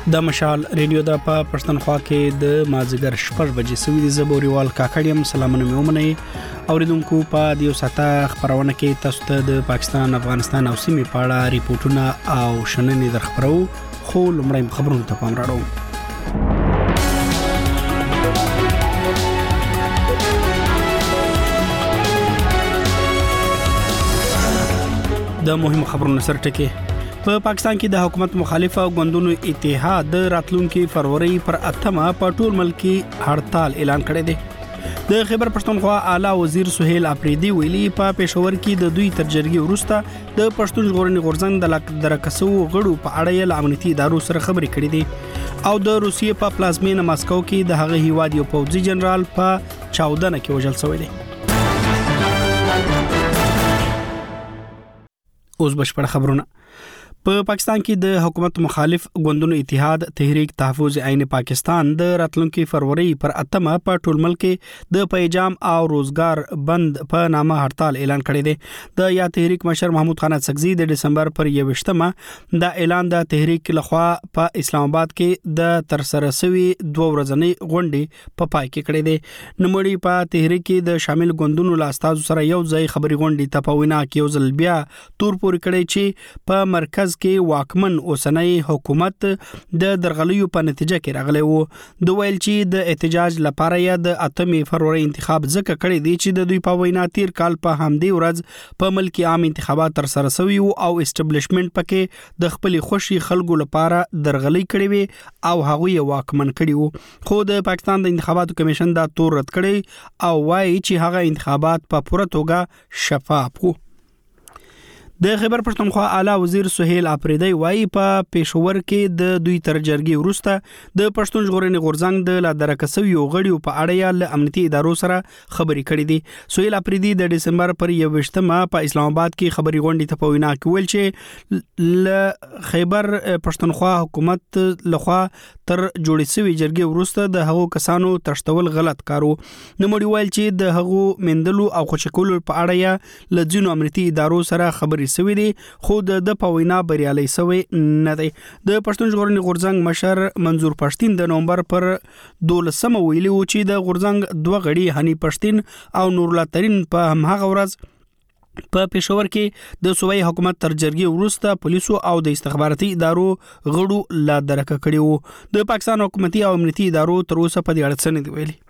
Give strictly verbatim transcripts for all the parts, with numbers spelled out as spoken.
د مشال ریډیو د په پښتونخوا کې د مازیګر شپږ بجې سوي د زبوريوال کاکړیم سلامونه میومنه اوریدونکو په دیو ساته خبرونه کې تاسو ته د پاکستان افغانستان او سیمې په اړه ریپورتونه او شننې درخبرو خو لمړی خبرونه ته پام راړو. د مهم خبرونو سره ټکی په پاکستان کې د حکومت مخالفه غوندونو اتحاد د راتلونکي فروری پر اتمه په ټول ملکی هړتال اعلان کړی دی. د خیبر پښتونخوا اعلی وزیر سہیل اپریدي ویلي په پېښور کې د دوی تر جرګې وروسته د پښتون ژغورنې غورځنګ د درکسو غړو په اړه یې امنیتي ادارو سره خبرې کړې دي او د روسیې په پلازمینه ماسکو کې د هغه هیواد یو پوځي جنرال په چاودنه کې وژل شوی دی. اوس بشپړ خبرونه. په پاکستان کې د حکومت مخالف غوندونو اتحاد تحریک تحفظ عین پاکستان د راتلونکي فروری پر اتمه په ټول ملک د پیجام او روزګار بند په نامه هړتال اعلان کړی دی. د یا تحریک مشر محمود خان اڅکزي د دسمبر پر یوشتمه د اعلان د تحریک لخوا په اسلام آباد کې د ترسره شوی دوه ورځنی غونډې په پای کې کړی دی. نوموړي په تحریک کې د شامل غوندونو لا استاد سره یو ځای خبري غونډې ته په وینا کې یو ځل بیا تور پورې کړی چې په مرکز کې واکمن اوسنۍ حکومت د درغلیو په نتیجه کې راغلی وو. د ویل چې د احتجاج لپاره یا د اتمې فروری انتخاب ځکه کړی دی چې د دوی په وینا تیر کال په همدې ورځ په ملک عام انتخابات تر سره شوي او اسټابلیشمنت پکې د خپل خوشي خلکو لپاره درغلي کړې وي او هغه یې واکمن کړي وو. خو د پاکستان د انتخاباتو کمیشن دا تور رد کړی او وایي چې هغه انتخابات په پوره توګه شفاف وو. د خیبر پښتونخوا اعلی وزیر سہیل اپریدي وایي په پېښور کې د دوی تر جرګې وروسته د پښتون ژغورنې غورځنګ د لا درکسوي غړیو په اړه یا له امنیتي ادارو سره خبرې کړې دي. سہیل اپریدي د دسمبر پر یوشتمه په اسلام آباد کې خبري غونډې ته په وینا کې ویل چې ل خیبر پښتونخوا حکومت لخوا تر جوړې شوی جرګې وروسته د هغو کسانو تشتول غلط کارو. نوموړي ویل چې د هغو مندلو او خوشکولو په اړه یا له ځینو امنیتي ادارو سره خبرې سوي دي خو د په وینا بریالي سوي نه دی. د پښتون ژغورنې غورځنګ مشر منظور پښتين د نومبر پر دولسمه ویلي و چې د غورځنګ دوه غړي هني پښتين او نور الله ترين په همغه ورځ په پېښور کې د صوبایي حکومت تر جرګې وروسته پولیسو او د استخباراتي ادارو غړو لا درکه کړي وو. د پاکستان حکومتي او امنیتي ادارو تر اوسه په دې اړه څه نه دی ویلي.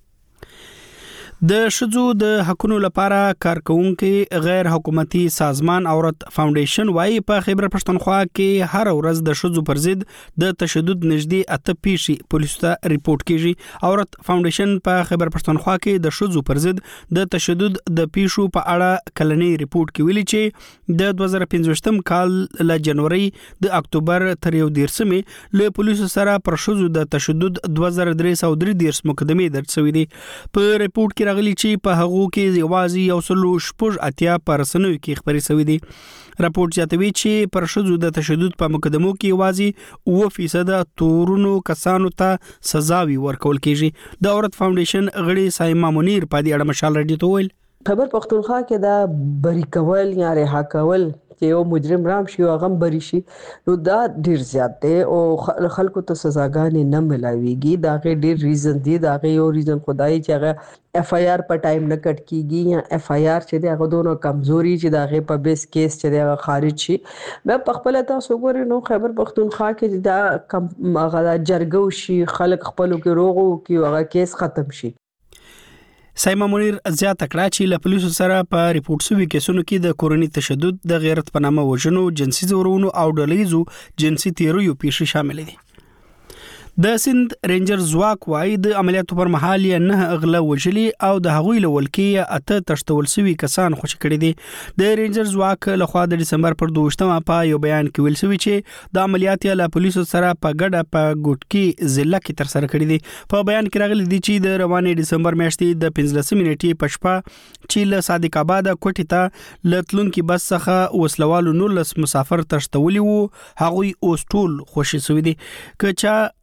د شذو د حقونو لپاره کارکونکو غیر حکومتي سازمان اورت فاونډیشن وايي په خیبر پښتونخوا کې هر ورځ د شذو پر ضد د تشدد نږدې اته پیښې پولیسو ته ریپورت کیږي. اورت فاونډیشن په خیبر پښتونخوا کې د شذو پر ضد د تشدد د پیښو په اړه کلنی ریپورت کې ویلي چې د دوه زره پنځوستم کال له جنوري د اکتوبر تر یو دیرشمې له پولیسو سره پر شذو د تشدد دوه زره درې سوه درې دیرش مقدمې درج شوې دي. په ریپورت کې راغلي چې په هغو کې یوازې یو سلو شپږ اتیا پرسنوي کې خبري شوې دي. راپورټ زیاتوي چې پر شذو د تشدد په مقدمو کې یوازې اوه فیصد تورونو کسانو ته سزاوي ورکول کیږي. د اورت فاونډیشن غړي سایما منیر په دې اړه مشال رډي ته ویل خبر پښتونخوا کې دا بری کول یا رها کول چې یو مجرم رام شي او غم بری شي نو دا ډیر زیات دی او خلکو ته سزاګانې نه ملاويږي. دا غي ډیر ریزن دی. دا غي یو ریزن خدای چې هغه اف آی آر په ټایم نه کټ کیږي یا اف آی آر چې دا غدونو کمزوري چې دا غي په بیس کیس چې دا خارج شي. مې په خپل تاسو ګورئ نو خبر پښتونخوا کې دا کم هغه جرګو شي خلک خپلو کې روغو کې هغه کیس ختم شي. سایما منیر زیاته کړه چې له پولیسو سره په ریپورت شوي کیسونو کې د کورنۍ تشدد د غیرت په نامه وژنو جنسي ځورونو او ډلهیزو جنسي تیریو پیښې شامل دي. د سند رینجر ځواک وايي د عملیاتو پر مهال یې نه اغله وجلي او د هغوی له ولکې اته تشتول شوي کسان خوشی کړي دي. د رینجر ځواک لخوا د دسمبر پر دوشتمه په یو بیان کې ویل شوی چې د عملیات له پولیسو سره په ګډه په ګوټکی ضلع کې تر سره کړي دي. په بیان کې راغلي دي چې د روانې دسمبر میاشتې د پنځلسمې نیټې په شپه چې له صادق آباد کوټې ته لتلونکي بس څخه وسلوالو نولس مسافر تشتولي وو هغوی اوس ټول خوشی شوي دي. که چا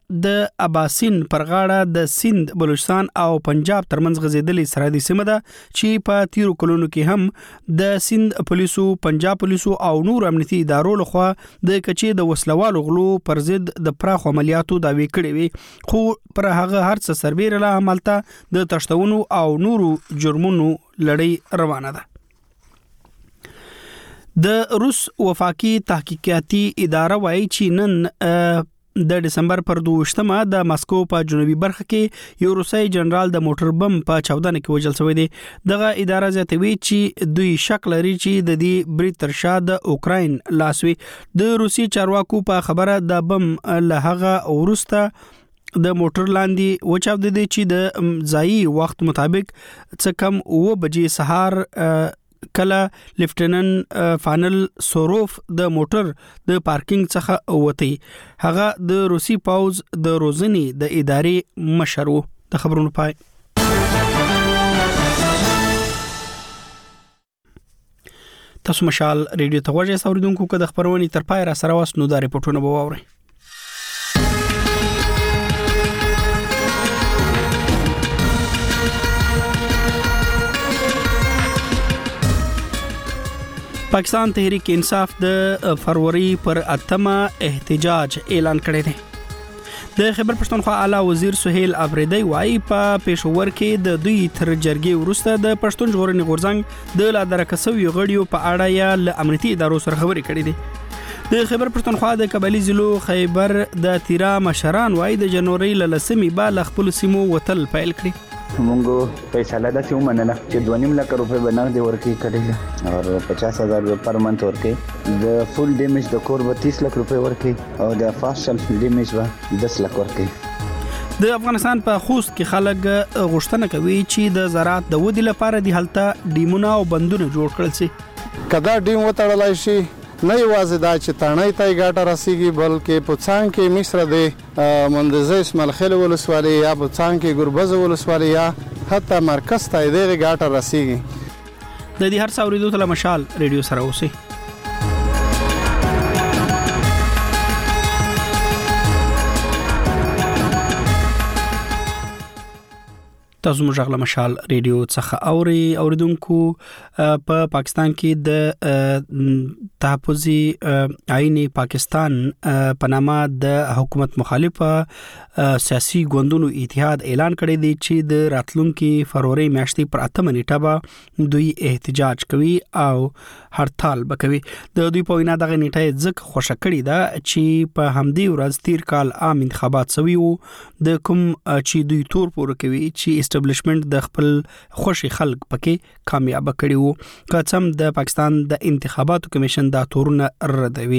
د اباسین پر غاړه د سند، بلوچستان او پنجاب ترمنځ غځېدلې سرحدي سیمه ده چې په تیرو کلونو کې هم د سند پولیسو، پنجاب پولیسو او نور امنیتي ادارو لخوا د کچې د وسلوالو غلو پر ضد د پراخ عملیاتو دعوی کړې وي، خو پر هغه هر څه سربېره له عملته د تشتونو او نورو جرمونو لړۍ روانه ده. د روس وفاقي تحقیقاتي اداره وایي چې نن د ډسمبر پر دوشتمه د ماسکو په جنوبي برخه کې یو روسي جنرال د موټر بم په چاودنه کې وژل شوی دی. دغه اداره زیاتوي چې دوی شک لري چې د دې برید تر شا د اوکراین لاس وي. د روسي چارواکو په خبره د بم له هغه وروسته د موټر لاندې وچاود دي چې د ځایي وخت مطابق څه کم اوه بجې سهار کله لیفټننټ فانل سوروف د موټر د پارکینګ څخه وتی. هغه د روسي پوز د روزنې د ادارې مشر و. د خبرونو پای. تاسو مشال ریډیو ته ورځي اوریدونکو که د خبرونې تر پای را سره واس نو د ریپورتونو به واورئ. پاکستان تحریک انصاف د فروری پر اتمه احتجاج اعلان کړی دی. د خیبر پښتونخوا اعلی وزیر سهیل افریدی وايي په پېښور کې د دوی تر جرګې وروسته د پښتون ژغورنې غورځنګ د لادرکسوي غړیو په اړه یا ل امنیتي ادارو سره خبرې کړې دي. د خیبر پښتونخوا د قبایلی ضلعو خیبر د تیرا مشران وايي د جنوري لسمې با ل خپل سیمو وتل پیل کړی. مونږ فیصله د سیمه مننه چې دوه نیم لک روپے بنغ دی ورکی کړی او پچاس هزار روپے پر منت ورکی. د فول ډیمیج د کور به تیس لک روپے ورکی او د فاشل ډیمیج به دس لک ورکی. د افغانستان په خوست کې خلک غوښتنه کوي چې د زراعت د ودی لپاره د هلته ډیمونه او بندونه جوړ کړل شي. کدا ډیم وتړلای شي نه یوازې دا چې تڼۍ ته ګاټه رسیږي بلکې په څنګ کې مصر د مندزه اسماعیل خیل ولسوالۍ یا په څنګ کې ګربز ولسوالۍ یا حتی مرکز ته دغه ګاټه رسیږي. د دې هر څه اوریدو ته مشال ریډیو سره اوسئ. تاسو موږ غل مشال ریډیو څخه اوري اوریدونکو. په پاکستان کې د تحفظي آئین پاکستان په نامه د حکومت مخالفه سیاسي ګوندونو اتحاد اعلان کړی دی چې د راتلونکي فروری میاشتې پر اتمه نیټه به دوی احتجاج کوي او هړتال وکوي. د دوی په وینا دغه نیټه ځکه خوشا کړی ده چې په همدې ورځ تیر کال عام انتخابات شوي وو د کوم چې دوی تور پور کوي چې اسټابلیشمنت د خپل خوشي خلک پکې کامیاب کړي وو. کڅم د پاکستان د انتخاباتو کمیشن دا تورونه ردوي.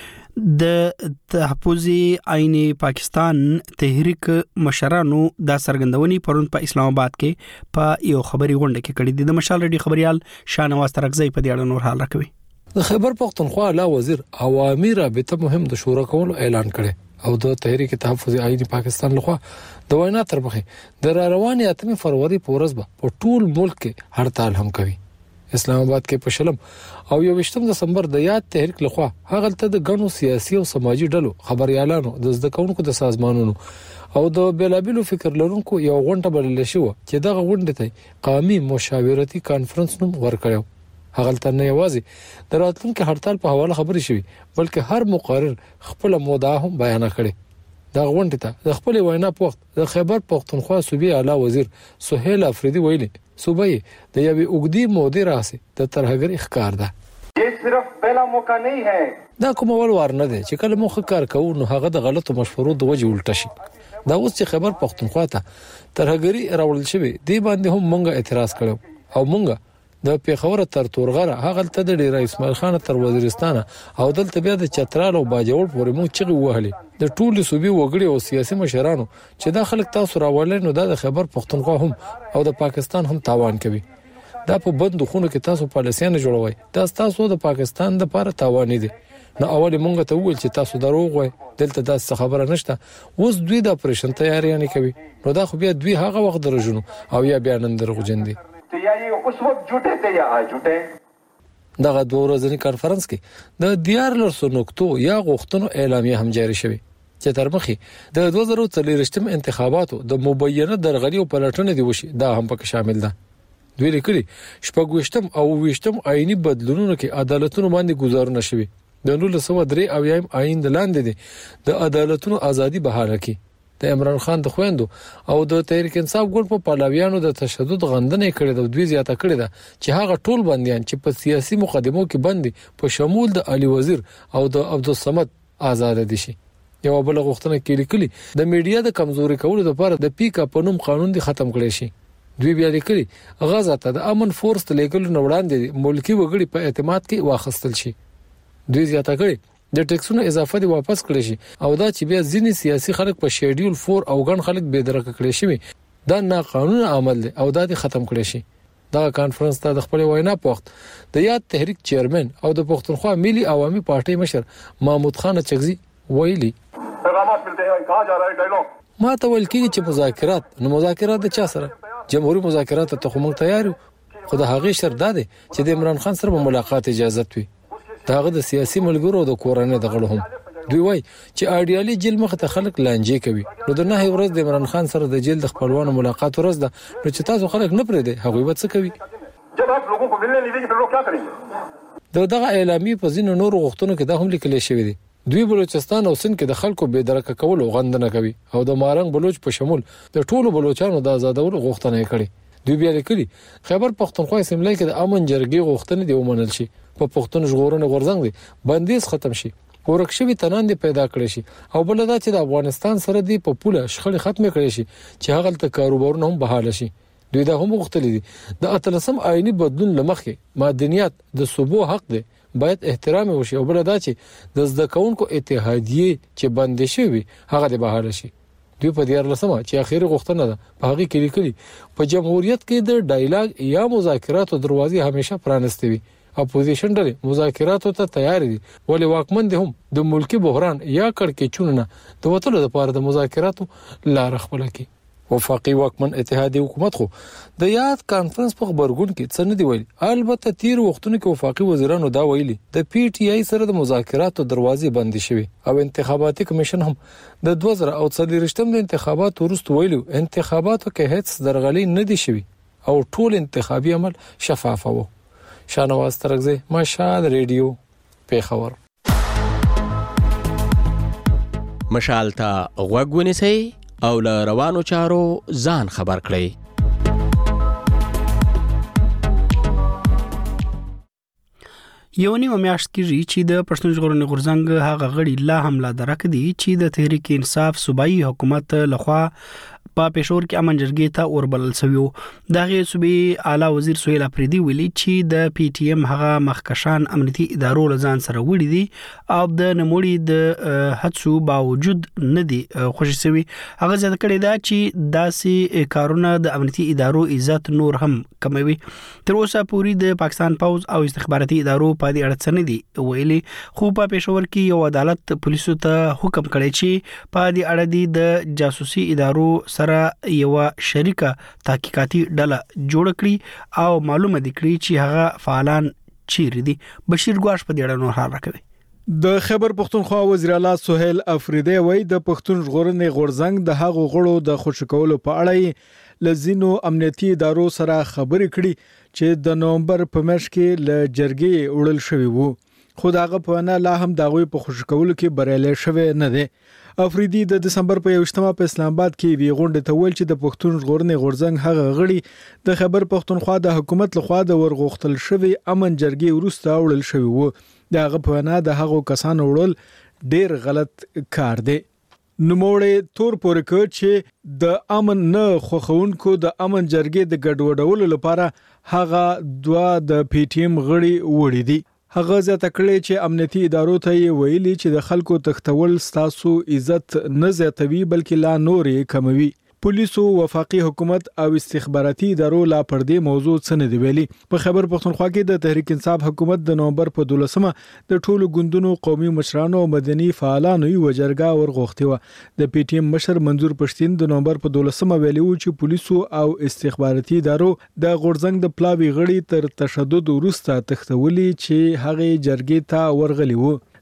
د تحفظي آئین پاکستان تحریک مشرانو دا سرګندونی پرون په اسلام آباد کې په یو خبري غونډه کې کړي دي. د مشال ریډیو خبريال شاهنواز ترکزی په دې اړه نور حال راکوي. د خیبر پښتونخوا اعلی وزیر عوامي رابطه مهم د شورا کولو اعلان کړي او د تحریک تحفظي آئین پاکستان لخوا د وینا تر مخه د رواني اتمه فروری په ورځ په ټول ملک کې هړتال هم کوي. اسلام آباد کې په شلم او یوویشتم دسمبر د یاد تحریک لخوا هغه ته د غنو سیاسي او سماجی ډلو خبريالانو د زده کوونکو د سازمانونو او د بیلابیلو فکر لرونکو یو غونډه بلل شو چې دغه غونډه ته قومي مشاورتي کانفرنس نوم ورکړیو. هغه ته نه یوازې د راتلونکو هړتال په حواله خبرې شوې بلکې هر مقرر خپل موضوع هم بیان کړي. دا غونډه ته د خپل وینا په وخت د خیبر پښتونخوا صوبې اعلی وزیر سهیل افریدی ویلي صوبې د یوې اوګدي مودې راسي د ترهګر اخکار ده. یہ صرف پہلا موقع نہیں ہے. دا کوم اول وار نه دی چې کله مخ کار کوو نو هغه د غلطو مشورو د وجې الټه شي. دا اوس چې خیبر پښتونخوا ته ترهګری راوړل شوی دی باندې هم مونږه اعتراض کړو او مونږه د پیښور تر تورغره هغه ته د ډیر اسماعیل خان تر وزیرستان او دلته بیا د چترال او باجوړ پورې مو چغي وهلې د ټولو صوبې وګړي او سیاسي مشرانو چې دا خلک تاسو راولې نو د خیبر پښتونخوا هم او د پاکستان هم تاوان کوي. دا په بندو خونو کې تاسو پالیسیانه جوړوي دا تاسو د پاکستان د لپاره تاوان دي. نو اول مونږ ته وویل چې تاسو دروغ وای دلته دا څه خبره نشته. اوس دوی د اپریشن تیاری نه کوي نو دا خو بیا دوی هغه وخت درجنو او یا بیا نن دروغجن دي. یا یې اوس وخت جوټه ته یا جوټه دغه دوه ورځې کانفرنس کې د دیار لرسو نقطو یا غوښتنو اعلامیه هم جاری شوه. چې تر مخې د دوه زره څلور انتخاباتو د مبینه درغلي او پلټنې دی وشي دا هم پکې شامل ده. دوی لیکلي شپږویشتم او اوویشتم آئینی بدلونونو کې عدالتونو باندې گزارونه شوي. د نولس سوه درې اویایم آئین د لاندې دی د عدالتونو ازادي بحاله کی. د عمران خان د خويندو او د تحریک انصاف ګوند په پلاویانو د تشدد غندنه کړې د دوی زیاته کړې ده چې هغه ټول بنديان چې په سیاسي مقدمو کې بندي په شمول د علي وزیر او د عبدالصمد آزاد دي شي. یو بل غوښتنه کې لیکلي د میډیا د کمزوري کولو لپاره د پیکا په نوم قانون دی ختم کړي شي. دوی بیا لیکلي غزا ته د امن فورس لیکل نه وړاندې ملکی وګړي په اعتماد کې واخستل شي. دوی زیاته کړي د ټیکسونو اضافه دی واپس کړي شي او دا چې بیا ځینی سیاسي خلک په شیډیول فور او ګڼ خلک به درک کړي شي دا نه قانون عمل دی او دا دی ختم کړي شي. دا کانفرنس ته د خپل وینا په وخت د یاد تحریک چیرمن او د پښتونخوا ملي عوامي پارټي مشر محمود خان چغزي ویلي پیغامات ملتے ہیں کہا جا رہا ہے ډایلوګ ما ته ویل کېږي چې مذاکرات نو مذاکرات د چا سره جمهوریت مذاکرات ته خو موږ تیار یو خو د هغې شرط ده چې د عمران خان سره ملاقات اجازه وي داغه د سیاسي ملګرو د کورنۍ د غړو هم. دوی وایي چې آیډیالي جیل مخ ته خلک لانجې کوي نو د نه ورځ د عمران خان سره د جیل د خپلوانو ملاقات ورځ ده نو چې تاسو خلک نه پرې دي هغه به څه کوي. جب آپ لوگوں کو ملنے نہیں دیں گے تو لوگ کیا کریں گے. د دغه اعلامیې په ځینو نورو غوښتنو کې دا هم لیکل شوی دی. دوی بلوچستان او سند کې د خلکو به درک کول او غندنه کوي او د مارنګ بلوچ په شمول د ټولو بلوچانو د آزادولو غوښتنه کړي. دوی بیا لیکلي خیبر پښتونخوا اسمبلی کې د امن جرګې غوښتنې دی ومنل شي په پښتون ژغورنې غورځنګ دی بندیز ختم شي ورکشوي تنان دی پیدا کړي شي او بل دا چې د افغانستان سره دی په پوله شخړې ختم کړي شي چې هغه ته کاروبارونه هم بحاله شي. دوی دا هم غوښتلي دي د اتلسم آئینی بدلون لمخې مدنیات د صوبو حق دی باید احترام وشي او بل دا چې د زده کوونکو اتحادیه چې بند شي هغه د بهاله شي. دوی په دیار لسمه چې اخیری غوښتنه ده په هغه کې لیکلي په جمهوریت کې د ډایلاګ یا مذاکراتو دروازې همیشه پرانستې وي. اپوزیشن ډلې مذاکراتو ته تیار دي ولې واکمن دي هم د ملکی بحران یا کړکېچونو نه د وټلو لپاره د مذاکراتو لار خپل کړي. وفاقي واکمن اتحادیه حکومت خو د یاد کانفرنس په خبرګون کې څه نه دی ویلي. البته تیر وختونو کې وفاقي وزیرانو دا ویلي د پی ټی آی سره د مذاکراتو دروازې بندې شوي او انتخاباتي کمیشن هم د دوه زره او څلورم د انتخاباتو وروسته ویلي انتخاباتو کې هیڅ درغلي نه دي شوي او ټول انتخابي عمل شفاف وو. شانواز ترغزی مشال ریډیو پیښور. مشال ته غوږ ونیسئ او له روانو چارو ځان خبر کړئ. یو نیمه میاشت کېږي چې د پښتون ژغورنې غورځنګ هغه غړي لا هم لا درک دي چې د تحریک انصاف صوبایي حکومت لخوا په پېښور کې امن جرګې ته اوربلل شوی. دغه صوبې اعلی وزیر سهیل افریدي ویلي چې د پی ټی ایم هغه مخکشان امنیتي ادارو لزان سره وړي دي او د نموړي د هڅو باوجود نه دي خوشي شوی. هغه ځکه کړي دا چې داسې کارونه د امنیتي ادارو عزت نور هم کموي. تر اوسه پوری د پاکستان پوز او استخباراتي ادارو په دې اړه څه نه دي ویلي خو په پېښور کې یو عدالت پولیسو ته حکم کړی چې په دې اړه دي د جاسوسي ادارو سره یو شریکه تحقیقاتي ډله جوړ کړي او معلومه دي کړي چې هغه فعالان چیرې دي. بشیر ګواش په دې اړه نور حال راکوي. د خیبر پښتونخوا وزیر اعلی سهیل افریدی وایي د پښتون ژغورنې غورځنګ د هغو غړو د خوشکولو په اړه لزینو امنیتي ادارو سره خبرې کړي چې د نومبر په میاشت کې ل جرګې وړل شوی وو خو داغه په نه لا هم دغوی په خوشکولو کې بریالي شوی نه دی. افریدي د دسمبر په یوشتمه په اسلام آباد کې وی غونډه ته ویل چې د پښتون ژغورنې غورځنګ هغه غړي د خیبر پښتونخوا د حکومت لخوا د ورغوښتل شوی امن جرګې وروسته وړل شوی وو. دغه په نه د هغو کسانو وړل ډیر غلط کار دی. نوموړی تور پورې کړ چې د امن نه خوخونکو د امن جرګې د ګډوډولو لپاره هغه دوا د پی ټی ایم غړي وړي دي. هغه ځکه کړي چې امنیتي ادارو ته ویلي چې د خلکو تختول ستاسو عزت نه زیاتوي بلکې لا نورې کموي. پولیسو وفاقي حکومت او استخباراتي ادارو لا پر دې موضوع څه نه دی ویلي. په خیبر پښتونخوا کې د تحریک انصاف حکومت د نومبر په دولسمه د ټولو ګوندونو قومي مشرانو او مدني فعالانو یو جرګه ورغوښتي و. د پی ټی ایم مشر منظور پښتين د نومبر په دولسمه ویلي و چې پولیسو او استخباراتي ادارو د غورځنګ د پلاوی غړي تر تشدد وروسته تختولي چې هغه جرګې ته ورغلي وو.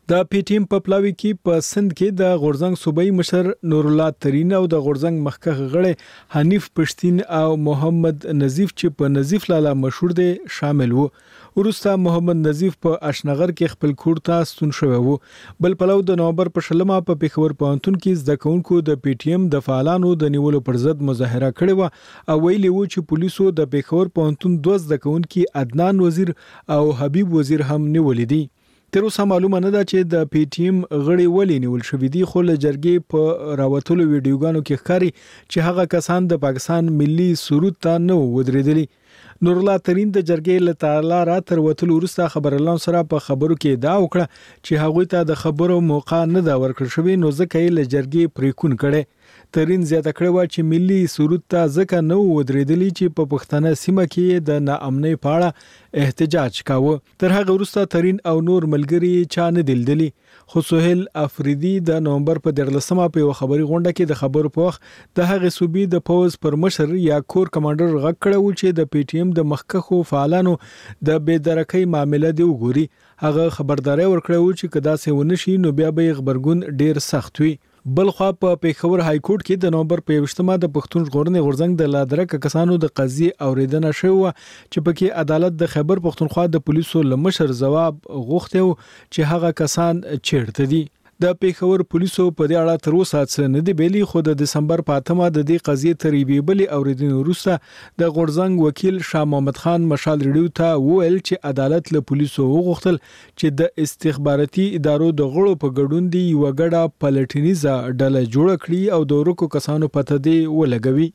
د پی ټی ایم په پلاوي کې په سند کې د غورزنګ صوبایي مشر نور الله ترین او د غورزنګ مخکخ غړی حنیف پښتین او محمد نظیف چې په نظیف لالا مشهور دي شامل وو. ورسته محمد نظیف په اشنغر کې خپل کور ته ستون شوی وو. بل پلو د نومبر په شلمه په پیښور پوهنتون کې زده کوونکو د پی ټی ایم د فعالانو د نیولو پر ضد مظاهره کړې و او ویلي وو چې پولیسو د پیښور پوهنتون دوه زده کوونکي عدنان وزیر او حبیب وزیر هم نیولې دي. تر اوسه معلومه نه ده چې د پی ټی ایم غړي ولې نیول شوي دي، خو له جرګې په راوتلو ویډیوګانو کې ښکاري چې هغه کسان د پاکستان ملي سرود ته نه ودرېدلي. نور الله ترین د جرګې له تالاره تر وتلو وروسته خبرلاون سره په خبرو کې ادعا وکړه چې هغوی ته د خبرو موقع نه دا ورکړل شوی، نو ځکه یې له جرګې پریکون کړي. ترین زیاته کړې و چې ملي سرود ته ځکه نه ودرېدلي چې په پښتنه سیمه کې د ناامنۍ په اړه احتجاج کاوه. تر هغه وروسته ترین او نور ملګري چا نه دلدلي، خو سهیل افریدي د نومبر په دیارلسمه په یو خبري غونډه کې د خبرو په وخت د هغې صوبې د پوز پر مشر یا کور کمانډر غږ کړی و چې د پی ټی ایم د مخکخو فعالانو د بېدرکۍ معامله دی وګوري. هغه خبرداري ورکړی و چې که داسې ونه شي نو بیا به غبرګون ډیر سخت وي. بل خو په پیښور های کورټ کې د نومبر په یوشتمه د پښتون ژغورنې غورځنګ د لادرک کسانو د قضیې اوریدنه شوه چې پکې عدالت د خیبر پښتونخوا د پولیسو لمشر جواب غوښته چې هغه کسان چیرته دي. د پیښور پولیسو په دې اړه تر اوسه څه نه دی ویلي، خو د دسمبر په اتمه د دې قضیې تر یوې بلې اوریدنې وروسته د غورځنګ وکیل شاه محمد خان مشال ریډیو ته وویل چې عدالت له پولیسو وغوښتل چې د استخباراتي ادارو د غړو په ګډون دی یو غړه پلټنیزه ډله جوړه کړي او د ورکو کسانو پته دی ولګوي.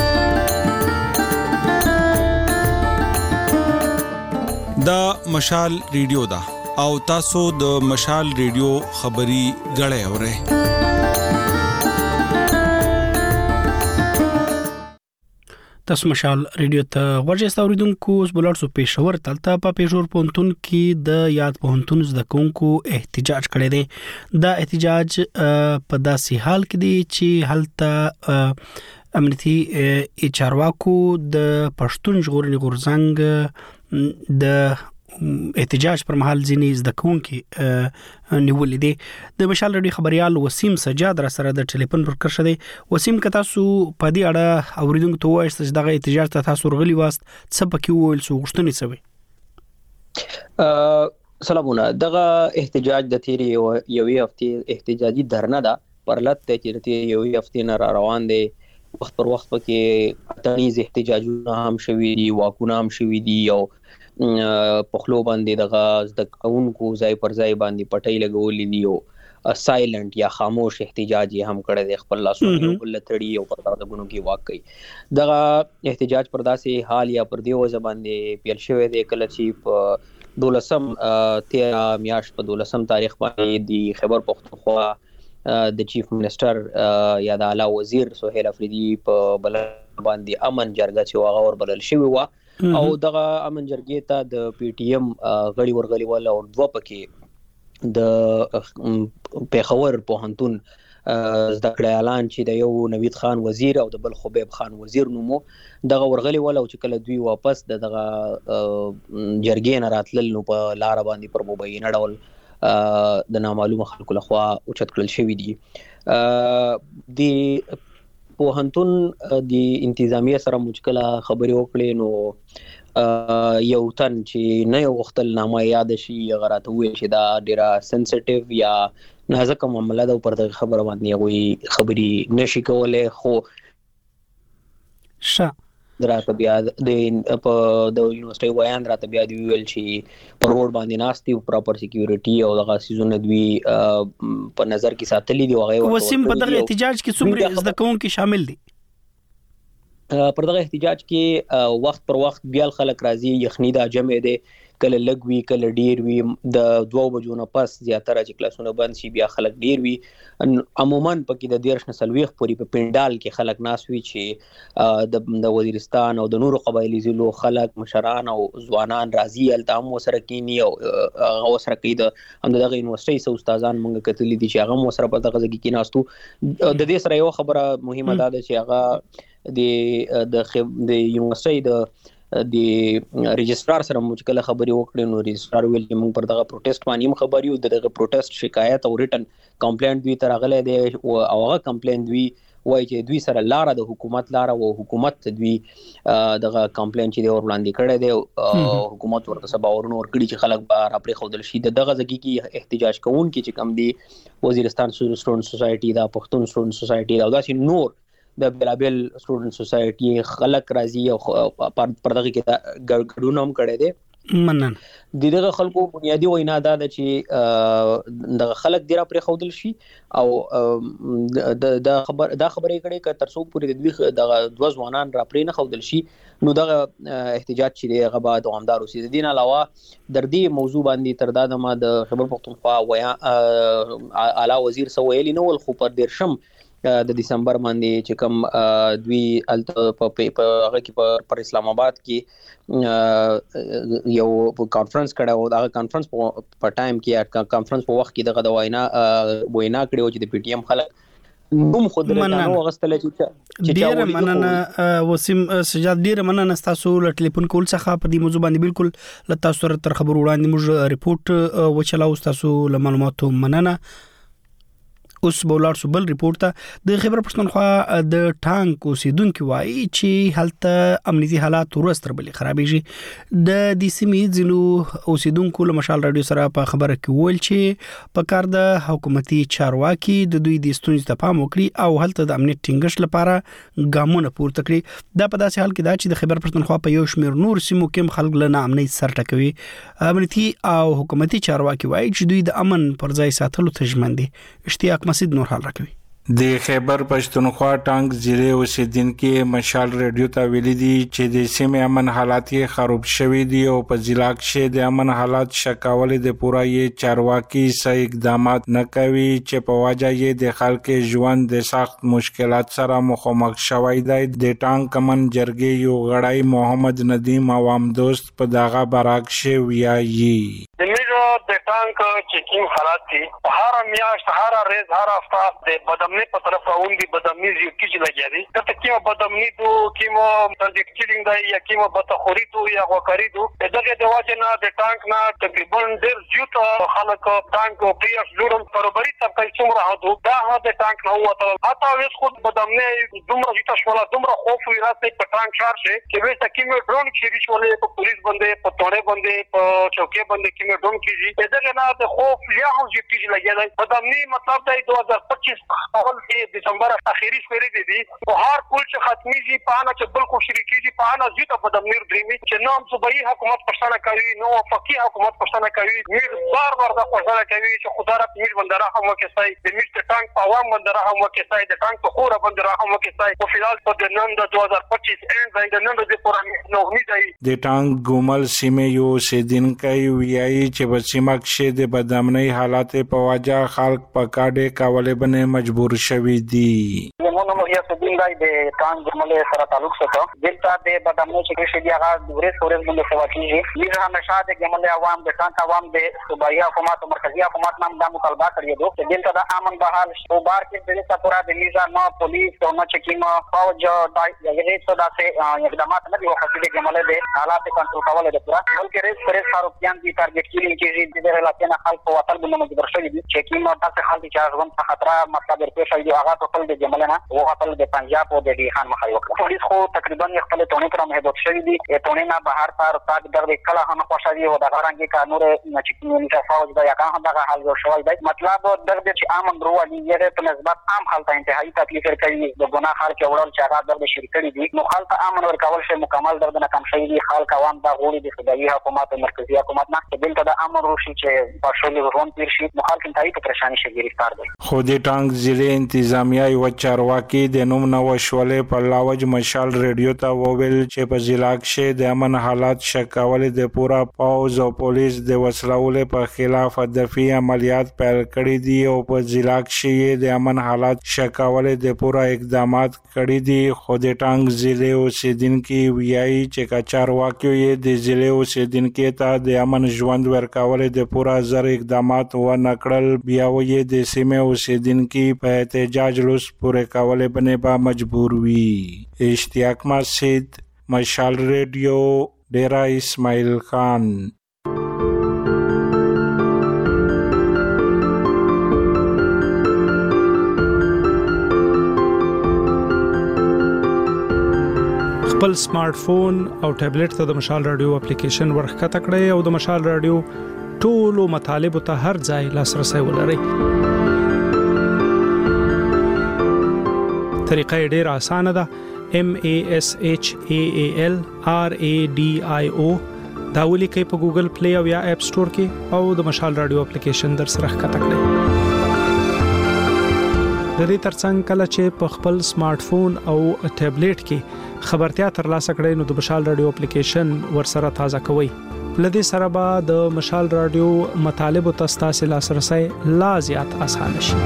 دا مشال ریډیو دا او تاسو د مشال ریډیو خبري غړې اورئ. تاسو مشال ریډیو ته ورجسته اوریدونکو اوس بلارسو پېښور تلته په پېښور پوهنتون کې د یاد پوهنتون زده کوونکو احتجاج کړی دی. دا احتجاج په داسې حال کې دی چې هلته امنیتي چارواکو د پښتون ژغورنې غورځنګ د احتجاج پر مهال ځینې زده کوونکي نیولې دي. د مشال ریډیو خبريال وسیم سجاد را سره د ټلیفون پر کرشه دی. وسیم که تاسو په دې اړه اوریدونکو ته وایئ چې دغه احتجاج ته تاسو ورغلي واست، څه پکې وویل، څه غوښتنې څه وي؟ سلامونه. دغه احتجاج د تیرې یوې هفتې احتجاجي درنه ده، پرلط دی چې د تیرې یوې هفتې نه را روان دی. وخت پر وخت پکې اتنیز احتجاجونه هم شوي دي، واکونه هم شوي دي او په خلو باندې دغه زده کوونکو ځای پر ځای باندې پټۍ لګولې دي او سایلنت یا خاموش احتجاج یې هم کړی دی، خپل لاسونه بل تړي او پر دغونو کې واک کوي. دغه احتجاج پر داسې حال یا پر دې وجه باندې پیل شوی دی کله چې په دولسم تیرا میاشت په دولسم تاریخ باندې د خیبر پښتونخوا د چیف منسٹر یا د اعلی وزیر سهیل افریدي په بل باندې امن جرګه چې هغه ور بلل شوی و او دغه امن جرګې ته د پی ټی ایم غړي ورغلي ول او دوه پکې د پیښور پوهنتون زده کړې اعلان چې د یو نوید خان وزیر او د بل خبیب خان وزیر نومو دغه ورغلي ول او چې کله دوی واپس د دغه جرګې نه راتلل نو په لار باندې پر مبینه ډول د نامعلومه خلکو لخوا اوچت کړل شوی دي. د پوهنتون د انتظامیه سره مشکله خبرې وکړې نو یو تن چې نه یو وختل نامه یاد شي غراته وي چې دا ډیره سنسټیو یا نازک معاملې ده پر دغه خبره باندې غوي خبري نشي کولای، خو ش دراته بیا د په د یونیورسيټي وایان راته بیا دی ویل چې پر روډ باندې ناشتي پراپر سکیورټي او دغه سيزونه دوی په نظر کې ساتلي دي. هغه وسیم په دغه احتجاج کې څومره زده کوونکي شامل دي؟ پر دغه احتجاج کې وخت پر وخت بیا خلک راځي، یخنی دا جمع دي، کله لګوي کله ډیر وي، د دوه بجو نه پس زیاتره چې کلاسونه بند شي بیا خلک ډیر وي. عموما پکې د دیرش نسلويخ پوری په پندال کې خلک ناس وي چې د وزیرستان او د نورو قبایلی ضلعو خلک مشران او ځوانان راځي التام وسره کینی او هغه وسره کې د هم دغه یونیورسيټي سو استادان مونږ کتلې دي چې هغه وسره په دغه ځای کې ناستو. د دې سره یو خبره مهمه ده چې هغه د د یونیورسيټي د د رجسترار سره مو کله خبري وکړې نو رجسترار ویل چې موږ پر دغه پروټیسټ باندې خبري او دغه پروټیسټ شکایت او ریټن کمپلینټ دوی تر غلې دی او هغه کمپلینټ دوی وایي چې دوی سره لار د حکومت لار او حکومت دوی دغه کمپلینټ چې ور وړاندې کړي دی حکومت ورته سبا ورنو ور کړي چې خلک به را پرې خودل شي دغه ځکه کې احتجاج کوون کې چې کم دی وزیرستان سټوډنټ سوسایټي دا پښتون سټوډنټ سوسایټي دا داسې نور د بلابل سټوډنټ سوسایټي خلک راځي او پر دغه کې ګډون هم کړي دي منن د دغه خلکو بنیادی وینا دا ده چې دغه خلک ډیر پرې خودل شي او د خبر دا خبرې کړي ک تر څو پورې د دوی دغه دوه ځوانان را پرې نه خودل شي نو دغه احتجاج چې دی هغه به دوامدار اوسي د دین علاوه در دې موضوع باندې تر دا د ما د خبر پښتونخوا ویا اعلی وزیر سو ویلی نو خو پر ډیر شم د دسمبر باندې چې کوم دوی الته په هغه کې پر اسلام آباد کې یو کانفرنس کړه او دا کانفرنس په ټایم کې کانفرنس په وخت کې دغه د وینا وینا کړو چې د پی ټی ایم خلک نوم خود نه غوښتل چې ډیر مننه وسیم سجاد ډیر مننه تاسو له ټلیفون کول څخه په دې موضوع باندې بالکل له تاسو سره تر خبر وړاندې موږ ریپورت وچلاو تاسو له معلوماتو مننه اوس بولار سو بل ریپورت ته د خبر پښتونخوا د ټانک اوسیدونکو وایي چې هلته امنیتي حالات ورستر بلې خرابېږي د دې سیمې ځینو اوسیدونکو له مشال رادیو سره په خبره کې ویل چې په کار د حکومتي چارواکي د دوی د ستونزې ته پام وکړي او هلته د امنیت ټینګښت لپاره ګامونه پورته کړي دا په داسې حال کې دا چې د خبر پښتونخوا په یو شمېر نور سیمو کې خلک له ناامنۍ سر ټکوي امنیتي او حکومتي چارواکي وایي چې دوی د امن پر ځای ساتلو ته ژمن دي اشتیاق مسجد نور حال راکوي د خیبر پښتونخوا ټانک ضلع اوسیدونکو مشال رادیو ته ویلي دي چې د سیمې امن حالات خراب شوي دي او په ضلع کې د امن حالات شکاول د پوره یې چارواکي سې اقدامات نه کوي چې په واجه یې د خلکو ژوند د سخت مشکلات سره مخامخ شوی دی د ټانک امن جرګې یو غړی محمد ندیم عوام دوست په دغه براک شي ویایي د میرو د ټانک چیکینګ حالات دي هر میاشت هر ریز هر هفته د بدامنی په طرف راوندي بدامنی زیاتیږي لګیږي ته کیمه بدامنی دو کیمه ترجیکټینګ دی یا کیمه بتخوري دو یا غوکری دو دغه د واجه نه د ټانک نه تقریبا ډیر زیات خلک ټانک او پیاس جوړم پربري تر کله څومره هدو دا د ټانک نه وته اته وس خود بدامنی دومره زیات شولا دومره خوف وی راځي په ټانک شار شي چې وسه کیمه ډرون شي شولې په پولیس باندې په توړې باندې په چوکۍ باندې کیمه ډرون کیږي دغه نه د خوف یا هم زیاتیږي لګیږي بدامنی مطلب دی دو هزار پچیس اول کې دسمبر اخیری شپې دي او هر کول چې ختمي شي په انا چې بل کو شریکي دي په انا زیاته بدامنی درېمي چې نو هم صوبایي حکومت پښتنه کوي نو فقيه حکومت پښتنه کوي میر بار بار د پښتنه کوي چې خدای را پیر بندره هم وکړي د میشت ټانک په عوام بندره هم وکړي د ټانک په خوره بندره هم وکړي او فلال په نن د دوه هزار پچیس اند د نن د پورا نو امید دی د ټانک ګومل سیمه یو سیدینکای ویایي چې په سیمه کې د بدامنی حالات په واجه خلک په کاډه کولې باندې مجبور شوي دي موږ نو یو څه دین دی د ټانک ګومل سره تعلق سره دلته د بدامنی چې شي هغه ورځ ورځ باندې سوا کیږي موږ همیشه د ګومل عوام د ټانک عوام د صوبایي حکومت او مرکزی حکومت نام د مطالبه کړی دي چې دلته د امن بحال شو بار کې د سپورا د نظام پولیس او نو چکیم فوج دغه څه داسې اقدامات نه دي وکړي د ګومل د حالات کنټرول کول د پورا بلکې ریس پرې خاروپیان دي ټارګټ کیږي چې د رلاتینه خلک په وطن باندې مجبور شوي دي چکیم تاسو خلک چې ژوند په خطر مطلب ورپېښ شوی دی هغه ټول د ګومل نه او خپل د پنجاب او د ډیخان مخه وکړه پولیس خو تقریبا خپل ټونی پر محدود شوی دي ټونی نه بهر تر تاګ دغه کله هم خوشالي او د غرانګي قانون نه چکیم نه فوج د یکان دغه حال جوړ شوی دی مطلب دغه چې عام درو یې په نسبت عام حالت انتهایی تکلیف کوي د ګناه خلک وړل چې هغه د شرکت دي نو خلک امن ورکول شي مکمل درد نه کم شي دي خلک عوام د غوړي د صوبایي حکومت او مرکزی حکومت نه دلته د امن روشي چې په شولې ورون تیر شي نو خلک انتهایی په پریشانی شي گرفتار دي خو د ټانک ضلع انتظامیه او چارواکي د نوم نو شولې په لاوج مشال رادیو ته وویل چې په ضلع کې د امن حالات شکاول د پورا پاوز او پولیس د وسلولې په خلاف دفاعي عملیات پیل کړي دي او په ضلع کې د امن حالات شکاول د پورا اقدامات کړي دي خو د ټانک ضلع اوسیدونکو ویایي چې کچارواکي یې د ضلع اوسیدونکو ته د امن ژوند ورکول د پورا زر اقدامات و نکړل بیا یې د سیمه اوسیدونکو په احتجاج لوس پورې کول باندې با مجبور وي اشتیاق مسجد مشال ریډیو ډیرا اسماعیل خان. خپل سمارټ فون او ټابلیټ ته د مشال رادیو اپلیکیشن ورخکته کړئ او د مشال رادیو ټولو مطالبه ته هر ځای لاسرسي ولرئ. طریقه ډیره اسانه ده. M A S H A A L R A D I O دا ولیکئ په ګوګل پلی او یا اپ سٹور کې او د مشال رادیو اپلیکیشن در سره ښکته کړئ. د دې ترڅنګ کله چې په خپل سمارټ فون او ټابلیټ کې خبرتیا ترلاسه کړئ نو د مشال رادیو اپلیکیشن ورسره تازه کوئ. لدې سره به د مشال رادیو مطالب او تاسو لاسرسي لا زیات اسانه شي.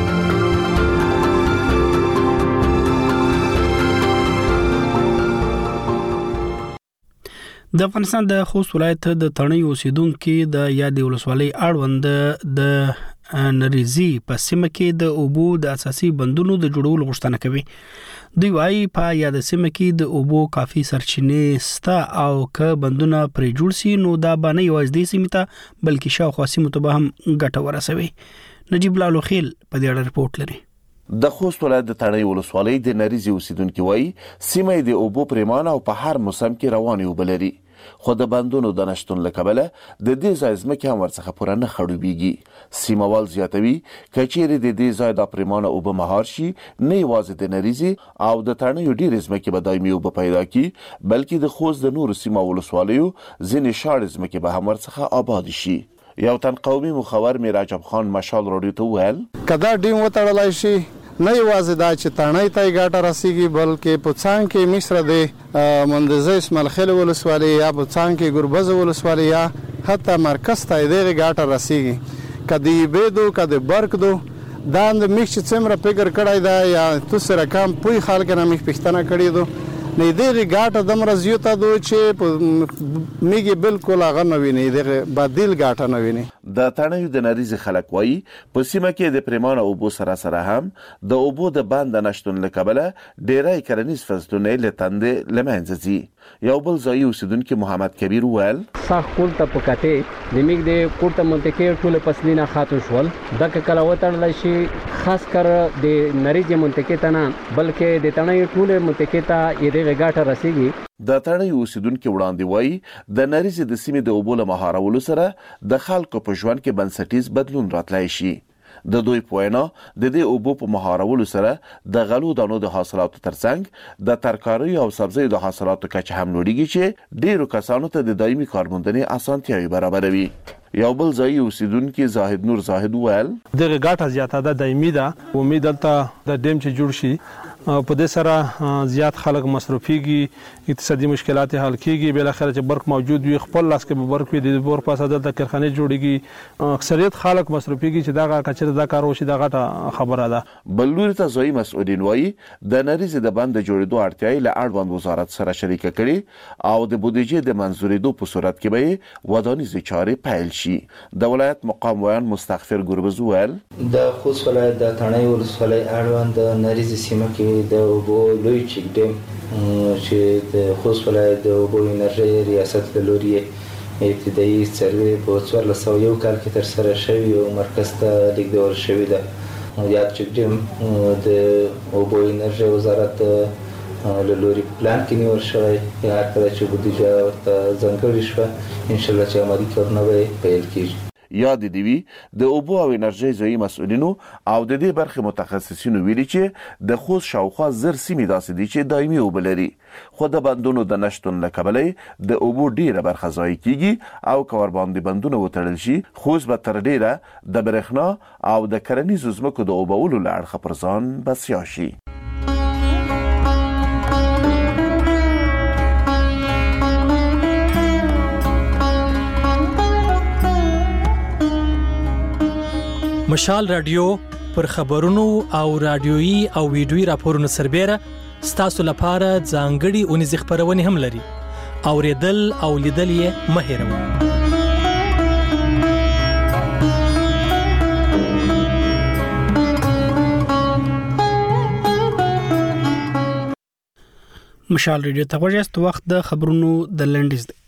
د افغانستان د خوست ولایت د تڼۍ اوسیدونکو د یادې ولسوالۍ اړوند د نریزي په سیمه کې د اوبو د اساسي بندونو د جوړولو غوښتنه کوي. دوی وايي په یاد سیمه کې د اوبو کافي سرچینې ستا او ک بندونه پرې جوړ سي نو دا باندې یوازې د سیمه ته بلکې شاوخوا سیمه ته به هم ګټه ورسوي. نجیب لالو خیل په دې اړه رپورټ لري. د خوست ولایت د تڼۍ ولسوالۍ د نریزي اوسیدونکو وایي سیمه د اوبو پریمانه او په هر موسم کې روانې وبلري خو د بندونو د نشټون لکبله د دې ځای ځمکې هم ورڅخه پوره نه خړوبېږي. سیموال زیاتوي کچېرې د دې ځای د پریمانه اوبه مهار شي نه یوازې د نریزي او د تڼۍ ډېرې ځمکې به دایمي اوبه پیدا کړي بلکې د خوست د نورو سیمو ولسوالیو ځینې شاړې ځمکې به هم ورڅخه آباد شي. یو تن قومي مخور میراجب خان مشال رادیو ته وویل کدا ډیم وتړلای شي نه یوازې دا چې تڼۍ ته ګټه رسیږي بلکې په څنګ کې مصر د مندزه اسماعیل خیل ولسوالۍ یا په څنګ کې ګربز ولسوالۍ یا حتی مرکز ته دې ګټه رسیږي. کدی بيدو کدی برک دو دا د میخ چې څومره فکر کړای دا یا تاسو رقم پوي خلک نه میخ پښتنه کړی دو نه دې ګټه د مرزیو ته دو چې میګي بالکل هغه نه ویني دغه بدیل ګټه نه ویني. د تڼۍ د نریزي خلک وایي په سیمه کې د پریمانه اوبو سره سره هم د اوبو د بند نشټون لکبله ډیرای کرنیز فصلونه له تندې لمنځه ځي. یو بل ځای اوسیدونکو محمد کبیر وویل صح کول ته پکته د میګ د کوټه منطقې ټول پسلینه خاتون شول د کله وتړل شي خاص کر د نریزي منطقې ته نه بلکې د تڼۍ ټول منطقې ته یې غاټه رسیږي. د تڼۍ اوسیدونکو وړاندې وایي د نریزي د سیمې د اوبو له مهارولو سره د خلکو په ژوند کې بنسټیز بدلون راتلای شي. د دوی په وینا د دې اوبو په مهارولو سره د غلو دانو د حاصلاتو ترڅنګ د ترکاري او سبزیو د حاصلاتو کچه هم لوړیږي چې ډیرو کسانو ته د دایمي کارموندنې اسانتیاوي برابروي. یو بل ځای اوسیدونکو زاهد نور زاهد ویل دغه ګټه زیاته ده دایمي ده امید دلته د ډیم چې جوړ شي په دې سره زیات خلک مصرفيږي اقتصادي مشکلات حل کیږي بل اخر چې برق موجود وي خپل لاس کې برق وي د بور پاسه د کارخانه جوړيږي اکثریت خلک مصرفيږي چې دا کچره دا کار وشي دا غټه خبره ده. بلوري ته ځای مسؤلین وایي د نریزي د بند جوړېدو اړتیا له اړوند وزارت سره شریکه کړي او د بودیجې د منځورېدو په صورت کې به ودانیز چارې پیل شي. د ولایت مقام ویان مستغفر ګربز ویل د خوست ولایت د تڼۍ ولسوالۍ اړوند د نریزي سیمه کې د اوبو لوی چک ډیم چې د خوست ولایت د اوبو انرژي ریاست له لوري ابتدایي سروې په څوارلس سوه یو کال کې تر سره شوی او مرکز ته لیږدول شوی ده. یاد چک ډیم د اوبو انرژي وزارت له لوري پلان کې نیول شوی یا کله چې بودیجه ورته ځانګړې شوه ان شاء الله چې عملي کارونه به پیل کیږي. یاد دی وی د اوبو او انرژي ځای مسؤلینو او د دې برخه متخصصینو ویلي چې د خوست شاوخوا زر سیمې داسې دي چې دایمي اوبه لري خو د بندونو د نشټون لکبلې د اوبو ډیره برخه ځای کیږي او کور باندې بندونه وتړل شي خوست به تر ډیره د برېښنا او د کرنیزو ځمکو د اوبولو لړ خبرځان بسیا شي. مشال رادیو پر خبرونو او رادیويي او ویډیويي راپورونو سربېره ستاسو لپاره ځانګړي اونیز خبرونه هم لري. اوریدل او لیدل یې مه هېروئ. مشال ریډیو ته وژست وخت د خبرونو د لنډیز دی.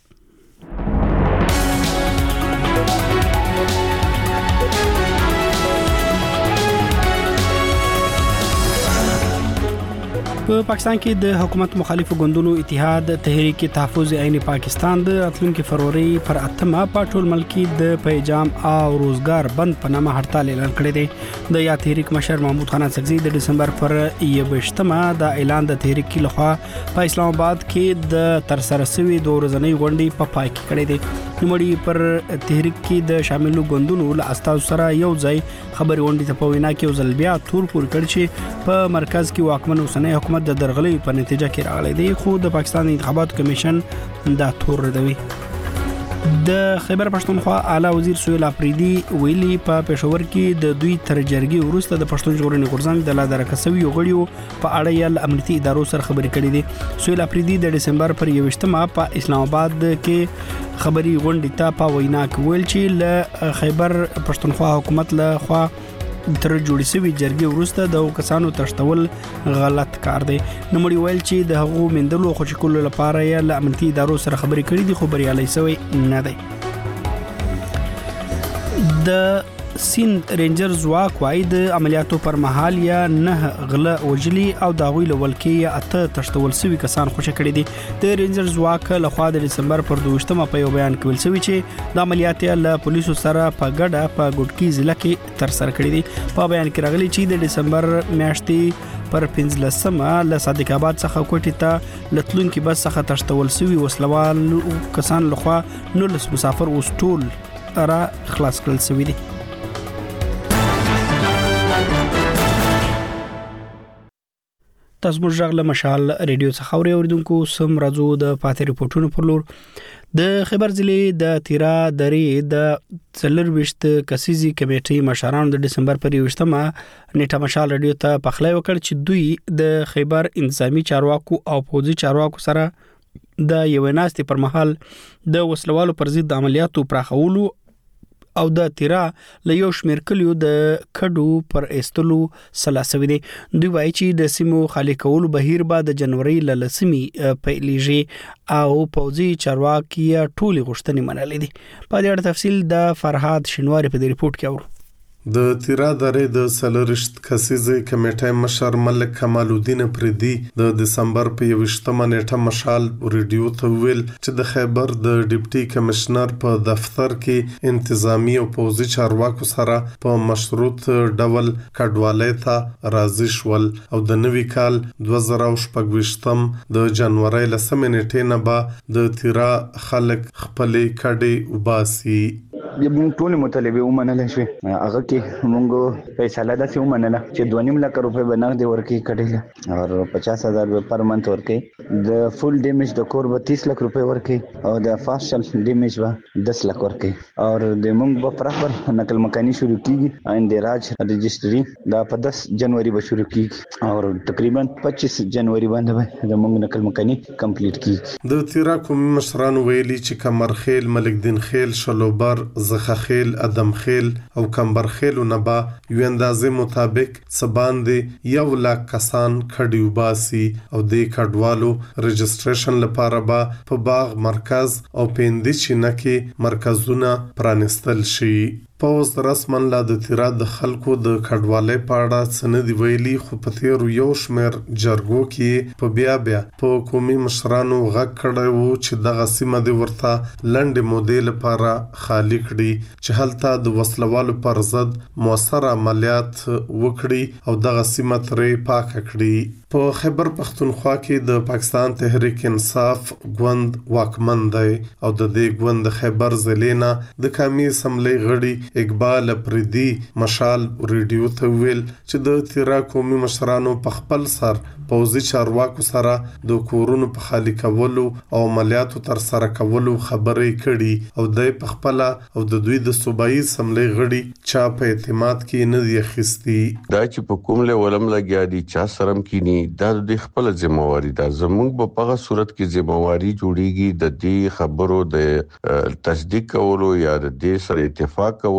په پاکستان کې د حکومت مخالفو ګوندونو اتحاد تحریک تحفظ عین پاکستان د راتلونکي فروری پر اتمه په ټول ملک د پیجام او روزګار بند په نامه هړتال اعلان کړی دی. د یا تحریک مشر محمود خان سکزی د دسمبر پر یوویشتمه د اعلان د تحریک لخوا په اسلام آباد کې د ترسره شوی د ورځنۍ غونډې په پای کې کړی دی. نوموړي پر تحریک کې د شاملو ګوندونو له استاد سره یو ځای خبري غونډې ته په وینا کې وزل بیا تور پور کړ چې په مرکز کې واکمن اوسنۍ حکومت د درغلۍ په نتیجه کې راغلی دی، خو د پاکستان انتخاباتو کمیشن دا تور ردوي. د خیبر پښتونخوا اعلی وزیر سهیل افریدي ویلي په پېښور کې د دوی تر جرګې وروسته د پښتون ژغورنې غورځنګ د لادرکه شوي غړیو په اړه یې امنیتي ادارو سره خبرې کړې دي. سهیل افریدي د دسمبر پر یوویشتمه په اسلام آباد کې خبري غونډې ته په وینا کې ویل چې له خیبر پښتونخوا حکومت له خوا تر جوړې شوی جرګې وروسته د کسانو تشتول غلط کار دی. نوموړي ویل چې د هغو مندلو خوشی کولو لپاره یې له امنیتي ادارو سره خبرې کړې دي، خو بریالي شوی نه دی. د سیند رینجر ځواک وايي د عملیاتو پر مهال یا نه غله وجلی او د غوی لولکې یا اته تشتول شوی کسان خوشی کړي دي. د رینجر ځواک لخوا د دسمبر پر دوشتمه په یو بیان کې ویل شوی چې د عملیات له پولیسو سره په ګډه په ګډکی ضلع کې تر سره کړي دي. په بیان کې راغلي چې د دسمبر میاشتې پر پنځلسمه له صادق آباد څخه کوټې ته لتلونکي بس څخه تشتول شوی وسلوال کسان لخوا نولس مسافر اوس ټول را خلاص کړل شوی دي. تاسو موږ له مشال ریډیو څخه اوري اوریدونکو سم راځو د پاتې ریپورتونو پر لور. د خیبر ضلع د تیرا درې د څلرويشت کسيزي کمیټې مشرانو د دسمبر پر یوویشتمه نیټه مشال ریډیو ته پخلی وکړ چې دوی د خیبر انتظامی چارواکو او پوځي چارواکو سره د یو ناستې پر مهال د وسلوالو پر ضد عملیاتو پراخولو او د تیرا له یو شمېر کلیو د کډو پر استلو سلاسوي دي. دوی وایي چې د سیمو خالي کولو بهیر به د جنوري له لسمي پیلېږي او پوځي چارواکي ټولي غوښتنې منلې دي. په دې اړه تفصیل د فرهاد شینواری په دې ریپورت کې اورو. د تیرا درې د څلورشت کسیزه کمیټې مشر ملک کمال الدین افریدي د دسمبر په یوویشتمه نیټه مشال ریډیو ته ویل چې د خیبر د ډیپټي کمشنر په دفتر کې انتظامی او پوځي چارواکو سره په مشروط ډول کډوالۍ ته راضي شول او د نوي کال دوه زره شپږ د جنوري لسمه نیټې نه به د تیرا خلک خپلې کډې وباسي. موږ ټول مطالبه ومنل شي، هغه کې موږ فیصله داسې ومنله چې دوه نیم لک روپۍ به نغدي ورکړي کړي او پچاس هزار روپۍ پر منت ورکړي. د فول ډیمیج د کور به تیس لک روپۍ ورکړي او د فاسټل ډیمیج به دس لک ورکړي او د موږ په پراپر نقل مکانی شروع کیږي اندراج رجستری دا په دس جنوري به شروع کیږي او تقریبا پچیس جنوري باندې به د موږ نقل مکانی کمپلیټ کیږي. د تیرا قومي مشرانو ویلي چې کمرخیل، ملک دین خیل، شلوبر، زخه خیل، ادم خیل او کمبر خیل نه با یو اندازې مطابق سباندې یو لاک کسان کډي وباسي او د کډوالو رجستریشن لپاره با په باغ مرکز او پیندې چینه کې مرکزونه پرانستل شي. پوز رسمن لا د تیرا د خلکو د کډوالۍ په اړه سند ویلي، خو په تیر یو شمیر جرګو کې په بیا بیا په قومي مشرانو غږ کړی وو چې دغه سیمه د ورته لنډ مودې لپاره خالی کړي چې هلته د وسلوالو پر ضد موثر عملیات وکړي او دغه سیمه ترې پاکه کړي. په خیبر پښتونخوا کې د پاکستان تحریک انصاف ګوند واکمن دی او د دې ګوند خیبر ضلع نه د قومي اسمبلی غړي اقبال افریدي مشال ریډیو ته ویل چې د تیرا قومي مشرانو په خپل سر پوځي چارواکو سره د کورونو په خالی کولو او عملیاتو تر سره کولو خبرې کړي او د په خپل او د دوی د صوبایي اسمبلی غړي چا په اعتماد کې نه دی اخیستي. دا چې په کوم له ولم لګیا دي چا سرم کینی دا د خپل ذمہواری ده. زموږ په هغه صورت کې ذمہواری جوړیږي د دې خبرو د تصدیق کولو یا د دې سره اتفاق کولو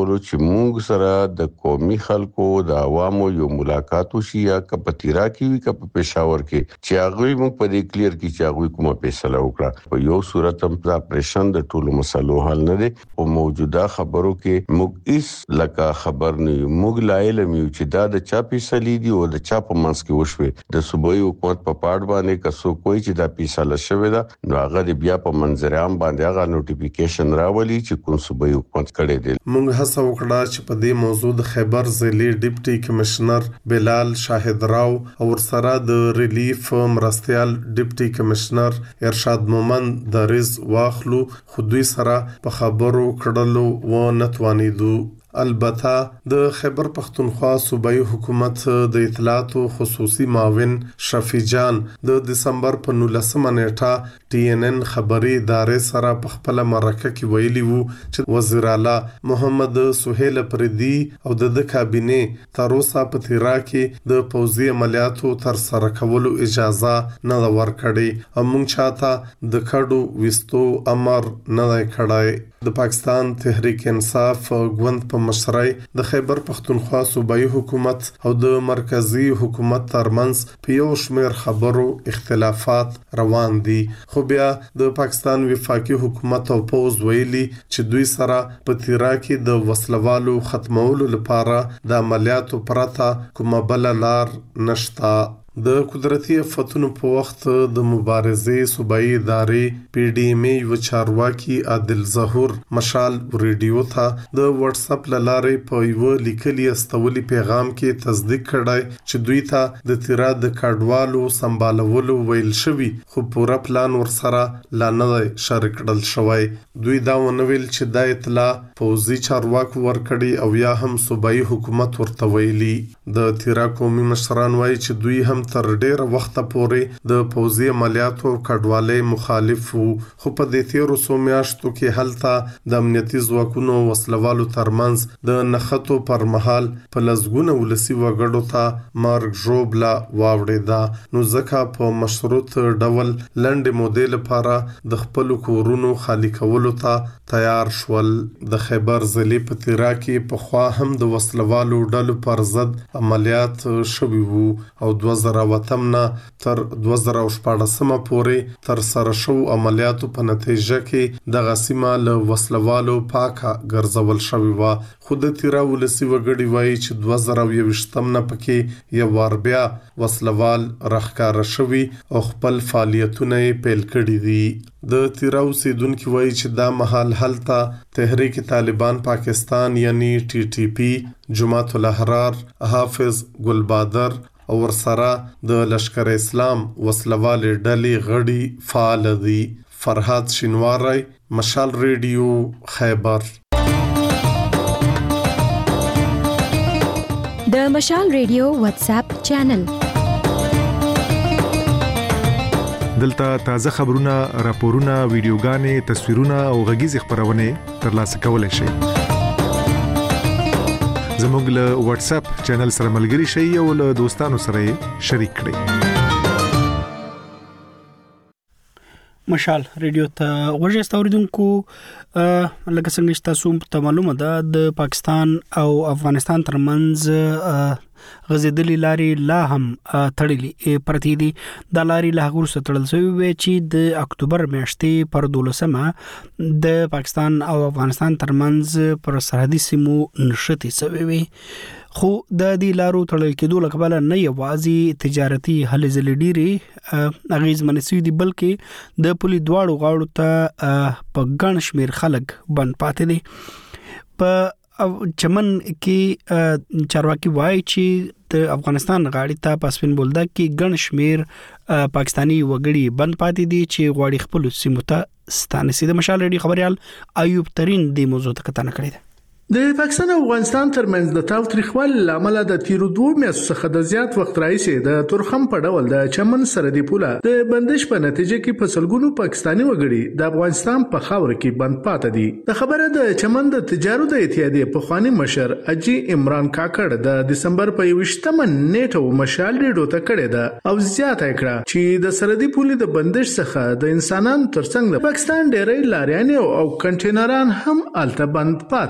کولو چې موږ سره د قومي خلکو د عوامو یو ملاقات وشي یا کپتیرا کې وي کپ پېښور کې چې هغه موږ په دې کلیر کې چې هغه کومه فیصله وکړه په یو صورت هم د اپریشن د ټولو مسلو حل نه دي او موجوده خبرو کې موږ هیڅ لکه خبر نه یو موږ لا علم یو چې دا د چا فیصله دي او د چا په منځ کې وشوي د صوبایي حکومت په پاړ باندې کسو کوئی چې دا فیصله شوی دا نو هغه بیا په منظر عام باندې هغه نوټیفیکیشن راولي چې کوم صوبایي حکومت کړي دي. موږ هڅه وکړه چې په دې موضوع د خیبر ضلعي ډیپټي کمشنر بلال شاهد راو او ورسره د ریلیف مرستيال ډیپټي کمشنر ارشاد مومند دریز واخلو خو دوی سره په خبرو کړلو و نتوانیدو. البته د خیبر پختونخوا صوبایي حکومت د اطلاعات خصوصي معاون شفیع جان د دسمبر په نولسمه نیټه ټي ان ان خبري ادارې سره په خپل مرکه کې ویلي وو چې وزیر اعلی محمد سهیل پردي او د کابینه تر اوسه په تیرا کې د پوځي عملیاتو تر سره کولو اجازه نه ورکړي او موږ چاته د کډو وستو امر نه کړای. د پاکستان تحریک انصاف غوند په مشرۍ د خیبر پختونخوا صوبایي حکومت او د مرکزی حکومت ترمنځ په یو شمېر خبرو اختلافات روان دي خو بیا د پاکستان وفاقي حکومت او پوز ویلي چې دوی سره په تیرا کې د وسلوالو ختمولو لپاره د عملیاتو پرته کومه بل لار نشتا. د قدرتي آفتونو په وخت د مبارزې صوبایي ادارې پی ډی ایم یو چارواکي عادل ظهور مشال ریډیو ته د واتس اپ لارې په یو لیکلي استولي پیغام کې تصدیق کړای چې دوی ته د تیرا د کډوالو سمبالولو ویل شوی خو پورا پلان ورسره لا نه شریک کړل شوی. دوی دا ونویل چې دا اطلاع پوزي چارواکو ورکړي او یا هم صوبایي حکومت ورته ویلي. د تیرا قومي مشران وایي چې دوی هم تر ډیره وخت پورې د پوزي عملیاتو کډوالۍ مخالف وو خو په دې تیرو څو میاشتو کې هلته د امنیتي ځواکونو وسلوالو ترمنځ د نښتو پر مهال په لسګونه ولسی وګړو ته مرګ ژوبله واوړېده نو ځکه په مشروط ډول لنډې مودې لپاره د خپل کورونو خالی کولو ته تیار شول. د خیبر ضلع په تیرا کې په خوا هم د وسلوالو ډلو پر ضد عملیات شوي وو او دوه زره وتمنه تر دوه زره شپږ پورې تر سره شو عملیاتو په نتیجه کې د غسیمه له وسلوالو پاکه ګرځول شوی و خو د تیرا ولسی وګړي وایي چې دوه زره یوویشتمه پکې یو وار بیا وسلوال راښکاره شوی او خپل فعالیتونه پیل کړي دي. د تیرا اوسیدونکو وایي چې دا مهال هلته تحریک طالبان پاکستان یعنی ټي ټي پی جماعت الاحرار حافظ ګلبادر او ورسره د لشکر اسلام وسلوال ډلې غړي فعال دي. فرهاد شینواری مشال ریډیو خیبر. د مشال ریډیو واتس اپ چینل دلته تازه خبرونه، راپورونه، ویډیوګانې، تصویرونه او غږیز خبرونه ترلاسه کولای شئ. زموږ له واتس اپ چینل سره ملګري شئ او له دوستانو سره شریک کړئ. مشال ریډیو ته ورژه ستوریدونکو لکه څنګه چې تاسو ته معلومه ده د پاکستان او افغانستان ترمنځ غزیدلی لاري لا هم تړلې پرتی دي. د لاري له غور سره تړل شوی وي چې د اکتوبر میاشتې پر دولسمه د پاکستان او افغانستان ترمنځ پر سرحدي سیمو نشټي شوی وي خو د دې لارو تړل کېدو لپاره نه یوازې تجارتي هلې ځلې ډېری اغیز منسوي دي بلکې د پولي دواړو غاړو ته په ګڼ شمېر خلک بند پاتې دي. په چمن کې چارواکي وایي چې د افغانستان غاړي ته پاسپین بولدک کې ګڼ شمېر پاکستانی وګړي بند پاتې دي چې غواړي خپل سیمو ته ستانسي. د مشال ریډیو خبريال ایوب ترين د موضوع ته کتنه کړې ده. د پاکستان او افغانستان ترمنځ د تاوتریخوالي لامل د تیرو دوه میاشتو څخه د زیات وخت راځي د تورخم په ډول د چمن سرحدي پوله د بندش په نتیجه کې په سلګونو پاکستانی وګړي د افغانستان په خاور کې بند پاتې دي. د خبره د چمن د تجارت د اتحادیې په خواني مشر اجي عمران کاکړ د دسمبر په یوویشتمه نیټه مشال ریډیو ته کړې ده او زیاته کړه چې د سرحدي پولې د بندش څخه د انسانانو ترڅنګ د پاکستان ډېری لاریان او کنټینران هم الته بند پاتې دي.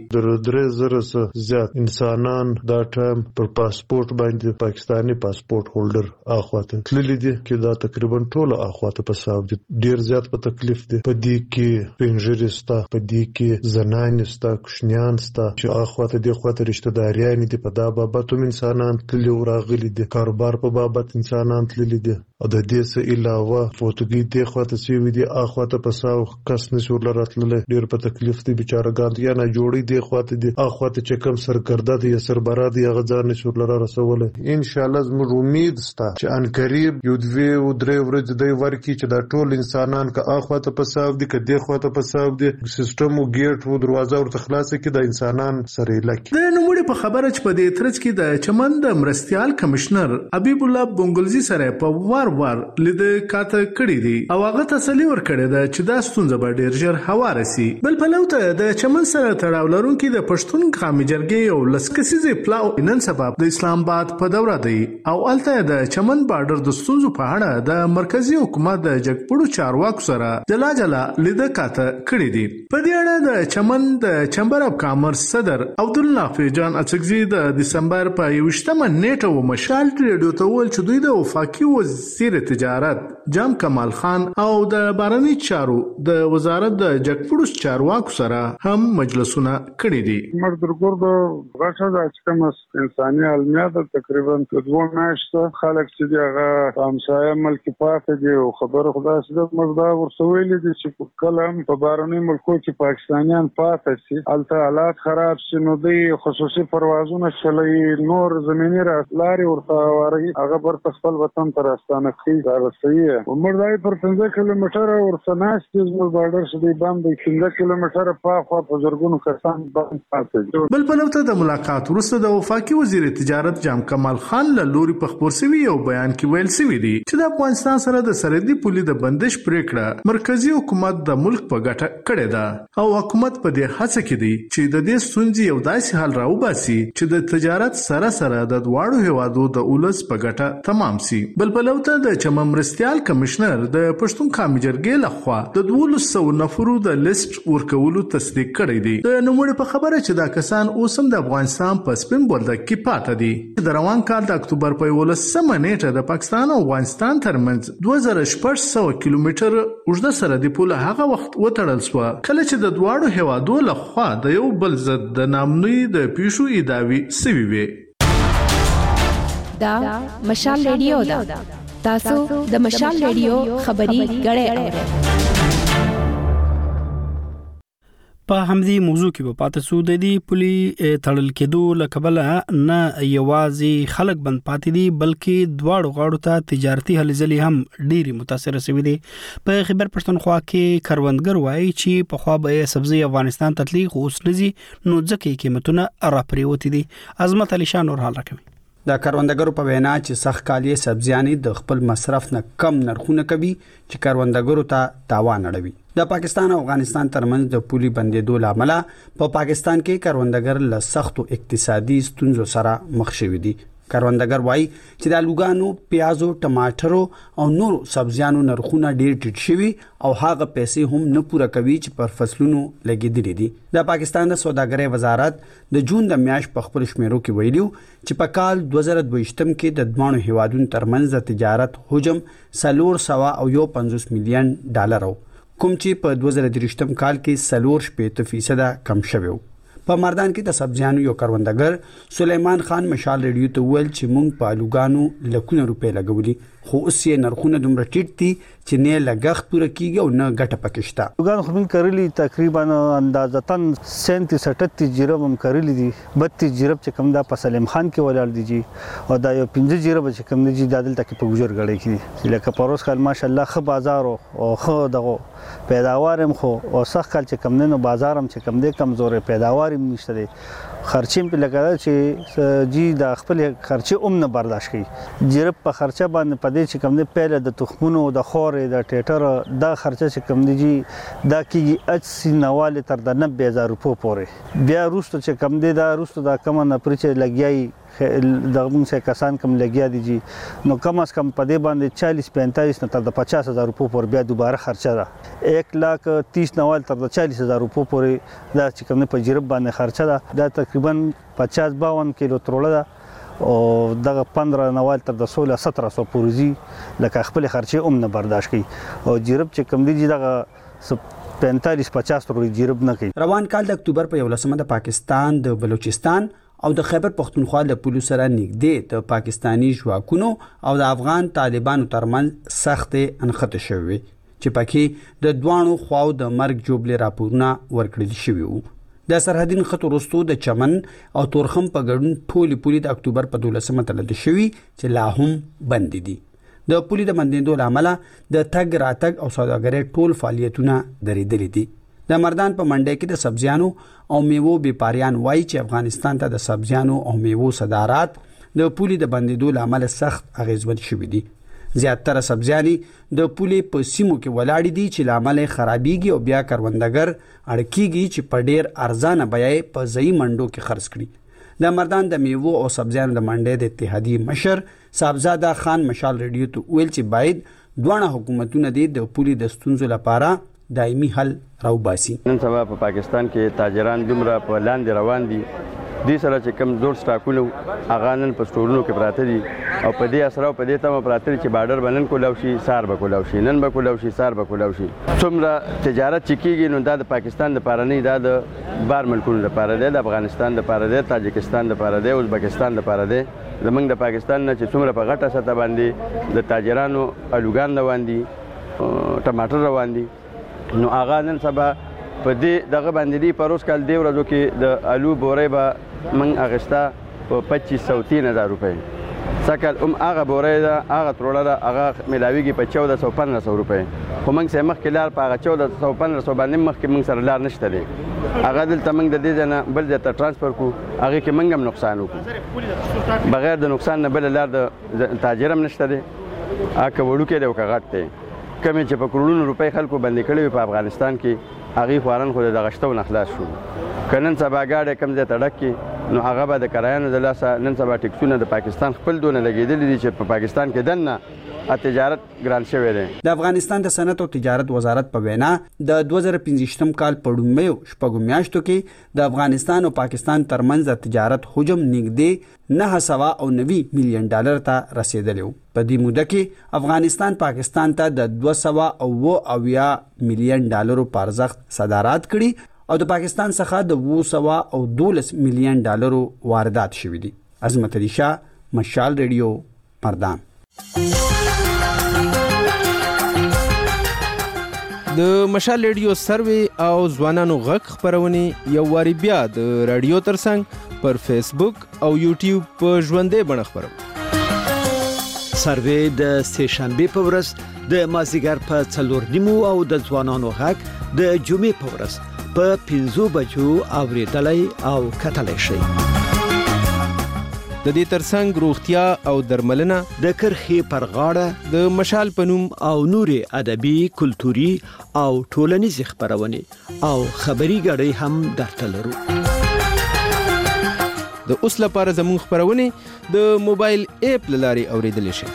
د درې زره څخه زیات انسانان دا ټایم پر پاسپورت باندې پاکستانی پاسپورت هولډر اخواته تللی دي چې دا تقریبا ټول اخواته په حساب دي. ډیر زیات په تکلیف دي. په دې کې پنځه ستا په دې کې زنان ستا کوشنیان ستا چې اخواته دي خواته رشتہ داریان دي. په دا بابت هم انسانان تللی او راغلي دي. کاروبار په بابت انسانان تللی دي. او د دې څخه علاوه فوتوګي دي خواته سوي دي اخواته په ساو کس نشو لراتل ډیر په تکلیف دي بیچارهګان یا نه جوړي دي خواته دي اخواته چې کم سرګرده دي یا سربرا دي هغه ځان نشو لره رسول. ان شاء الله زموږ امید ستا چې ان قریب یو دوی او درې ورځې دی ورکی چې دا ټول انسانان که اخواته په ساو دي که دی خواته په ساو دي سیستم او گیټ او دروازه ورته خلاص کړي د انسانان سره لکه د نوموړي په خبره چې په دې ترڅ کې د چمن د مرستيال کمشنر حبیب الله بونګلزي سره په وار وار لید کاته کړی دي او هغه تسلی ورکړی ده چې دا ستونزه به ډیر ژر هواره سي. بل پلوته د چمن سره تړاو لرونکي د پښتون قومي جرګې او لسکسیزي پلاو نن سبب د اسلام آباد په دوره دی او الته د چمن بارډر د ستونزو په اړه د مرکزی حکومت د جګپړو چارواکو سره جلا جلا لید کاته کړی دي. په دې اړه د چمن د چمبر اف کامرس صدر عبدالله فیجان اڅکزي د دسمبر په یوشتمه نیټه و مشال ریډیو ته ول چې دوی د وفاقي وزیر تجارت جام کمال خان او د بارني چارو د وزارت د جګپړو چارواکو سره هم مجلسونه کړي دي. مردرګور د غاښه د کوم انساني علمیات تقریبا دوه میاشتې خلک چې دغه همسایه ملک پاتې دي او خبر خدای سره مزدا ورسویل دي چې کلم په بارني ملکو کې پاکستانیان پاتې سي الته حالات خراب شي نو د خصوصي پروازونه شلې نور زميني راتلاري ورته واري هغه بر خپل وطن تر استانه کې دا رسېږي. عمردای پر پنځه کیلومتره ورسناش د زموږ بارډر شدي باندې پنځه کیلومتره په خوا په زرګونو کسان باندې پاتې. بل پلوته د ملاقات وروسته د وفاقي وزیر تجارت جام کمال خان له لوري په خبر سوي یو بیان کې ویل سوي دي چې د افغانستان سره د سرحدي پولي د بندش پریکړه مرکزی حکومت د ملک په ګټه کړې ده او حکومت په دې هڅه کې دی چې د دې ستونزې یو داسې حل راوباسي چې د تجارت سره سره د دواړو هیوادو د اولس په ګټه تمام سي. بل پلوته د چمن مرستيال کمشنر د پښتون قومي جرګې لخوا د دوه سوه نفرو د لیست ورکولو تصدیق کړی دی. د نوموړي په خبره چې دا کسان اوسم د افغانستان په سپین بولدک کې پاتې دي. د روان کال د اکتوبر په یولسمه نیټه د پاکستان او افغانستان ترمنځ دوه زره شپږ سوه کیلومتر اوږده سرحدي پوله هغه وخت وتړل شو کله چې د دواړو هیوادو لخوا د یو بل ضد د نامنوي د پیښو ادعاوې سوي وي. دا مشال ریډیو دا تاسو د مشال ریډیو خبري غړې اورئ. په همدې موضوع کې په پاتې سو د دې پولي تړل کېدو لکبل نه یوازې خلک بند پاتې دي بلکې دواړو غاړو ته تجارتي هلې هم ډېری متاثر شوي دي. په خیبر پښتونخوا کې کروندګر وایي چې په خوا به سبزی افغانستان تطلیق اوس نزي نو ځکه قیمتونه راپریوتي دي. عظمت علي شاه نور حال راکوي. د کروندګرو په وینا چې سخت کالی سبزیانې د خپل مصرف نه کم نرخونه کوي چې کروندګرو ته تاوان اړوي. د پاکستان او افغانستان ترمنځ د پولي بندیدو لامل په پاکستان کې کروندګر له سختو اقتصادي ستونزو سره مخ شوي دي. کروندګر وایي چې د الوګانو، پیازو، ټماټرو او نور سبزیانو نرخونه ډېر ټیټ شوي او هغه پیسې هم نه پوره کوي چې پر فصلونو لګېدلې دي. د پاکستان د سوداګرۍ وزارت د جون د میاشتې په خپل شمیرو کې ویلي چې په کال دوه زره دوه کې د دوه هیوادونو ترمنځ د تجارت حجم څلور سوه او یو پنځوس میلیون ډالر کوم چې په دوه زره درې کال کې څلور شپېته فیصده کم شوی و. په مردان کې د سبزیانو یو کروندګر سلیمان خان مشال ریډیو ته ویل چې مونږ په الوګانو لکونه روپۍ لګولي خو اوس یې نرخونه دومره ټیټ دي چې نه لګښت پوره کیږي او نه ګټه پکې شته. الوګان خو موږ کرلي تقریبا اندازتاً سینتیس اٹھتیس جیرب هم کرلي دي. بتیس جیرب چې کوم دا په سلیم خان کې ولاړ دي جی او دا یو پنځه جیرب چې کوم دي دا دلته کې په ګجر غړي کې لکه پروس کال ماشاءالله خو بازار او خو دغه پیداوار هم خو او سخت کال چې کوم نه بازار هم چې کوم دي کمزورې پیداوار هم نشته دي. خرچیم په لګا چې جی د خپل خرچه اوم نه برداشت کړي. جیرب په خرچه باندې پدې چې کوم دي پهله د تخمونو د خورې د ټیټر دا خرچه چې کوم دي جی دا کیږي اسی نواله تر د نوي هزار روپو پورې. بیا روستو چې کوم دي دا روستو دا کم نه پرچې لګیای دغه موږ سه کسان کم لګیا دي جی نو کم از کم په دې باندې چالیس پینتالیس نه تر د پچاس هزار روپو پر بیا دوباره خرچه ده ایک لاک تیس نوال تر د چالیس هزار روپو پورې دا چې کوم نه په جرب باندې خرچه ده دا تقریبا پچاس باون کیلو تروړه ده او دغه پندرہ نوال تر د سولہ سترہ سو پورې لکه خپل خرچه هم نه برداشت کوي او جرب چې کوم دي دغه پینتالیس پچاس روپۍ جرب نه کوي. روان کال د اکتوبر په یولسمه د پاکستان د بلوچستان او د خیبر پختونخوا له پولیسو سره نږدې د پاکستانی ځواکونو او د افغان طالبانو ترمنځ سخت انخته شوې چې پکې د دوانو خواو د مرګ جوړې راپورونه ورکړل شوي وو. د سرحدي خط وروسته د چمن او تورخم په ګډون ټولې پولې د اکتوبر په دولسمه تړل شوي چې لا هم بند دي. د پولې د بندیدو لامل د تګ راتګ او سوداګرۍ ټول فعالیتونه درېدلي دي. د مردان په منډي کې د سبزیانو او میوو بیپاریان وایي چې افغانستان ته د سبزیانو او میوو صادرات د پولې د بندیدو لامل سخت اغیزمن شوي دي. زیاتره سبزیانې د پولې په سیمو کې ولاړې دي چې لامل خرابېږي او بیا کروندګر اړکیږي چې په ډیر ارزانه بیه په ځای منډو کې خرڅ کړي. د مردان د میوو او سبزیانو د منډي د اتحادیې مشر صاحبزاده خان مشال ریډیو ته ویل چې باید دوه حکومتونه د پولې د ستونزو لپاره دایمي حل راوباسي. نن سبا په پاکستان کې تاجران دومره په لاندې روان دي دې سره چې کم زور سټاکونه هغه نن په سټورونو کې پراته دي او په دې اثر او په دې تمه پراته دي چې بارډر بنن کولاو شي سار به کولاو شي نن به کولاو شي سار به کولاو شي. څومره تجارت چې کیږي نو دا د پاکستان لپاره نه دا د بار ملکونو لپاره دی د افغانستان لپاره دی تاجکستان لپاره دی ازبکستان لپاره دی. زمونږ د پاکستان نه چې څومره په غټه سطح باندې د تاجرانو الوګان روان دي ټماټر روان دي نو هغه نن سبا په دې دغه باندې دی پروس کال دی ورځو کې د الو بورې به من اغستا په پچیس سو تین هزار روپۍ سکل ام هغه بورې دا هغه تروړه دا هغه ملاویږي په چودہ سو پندرہ سو روپۍ خو موږ سه مخکې لار په هغه چودہ سو پندرہ سو باندې مخکې موږ سره لار نشته دی هغه دلته موږ د دې نه بل ځای ته ترانسفر کو هغه کې موږ هم نقصان وکړو بغیر د نقصان نه بل لار د تاجر هم نشته دی هغه وړو کې دی او کغټ دی کمه چې په کروڑونو روپۍ خلکو باندې کړي په افغانستان کې هغه خوارن خو د غشتو نه خلاص شو کنن سبا گاډه کم ځای تړک کې نو هغه به د کرایانو د لاسه نن سبا ټیکسونه د پاکستان خپل دونه لګیدل دي چې په پاکستان کې دنه تجارت ګران شوی دی. د افغانستان د صنعت او تجارت وزارت په وینا د دوه زره پنځه کال په لومړیو شپږو میاشتو کې د افغانستان او پاکستان ترمنځ د تجارت حجم نږدې نه سوا او نوي میلیون ډالر ته رسیدلی و. په دې موده کې افغانستان پاکستان ته د دوه سوه او اویا میلیون ډالرو په ارزښت صادرات کړي او د پاکستان څخه د اوه سوه او دولس میلیون ډالرو واردات شوي دي. عظمت علي شاه مشال ریډیو مردان. د مشال ریډیو سروي او ځوانانو غږ خبرونه یو واری بیا د رادیو ترڅنګ پر فیسبوک او یوټیوب په ژوندې بڼه خبرو. سروي د سه شنبه په ورځ د مازیګر په څلور نیمو او د ځوانانو غږ د جمعې په ورځ په پنځو بجو اوریدلای او کتلای شي. د دې ترڅنګ روغتیا او درملنه د کرخي پر غاړه د مشال پنوم او نوري ادبي کلتوري او ټولنیز خبرونه او خبري غړي هم درته لرو. د اوس لپاره زموږ خبرونه د موبایل اپ لاري اوریدل شي.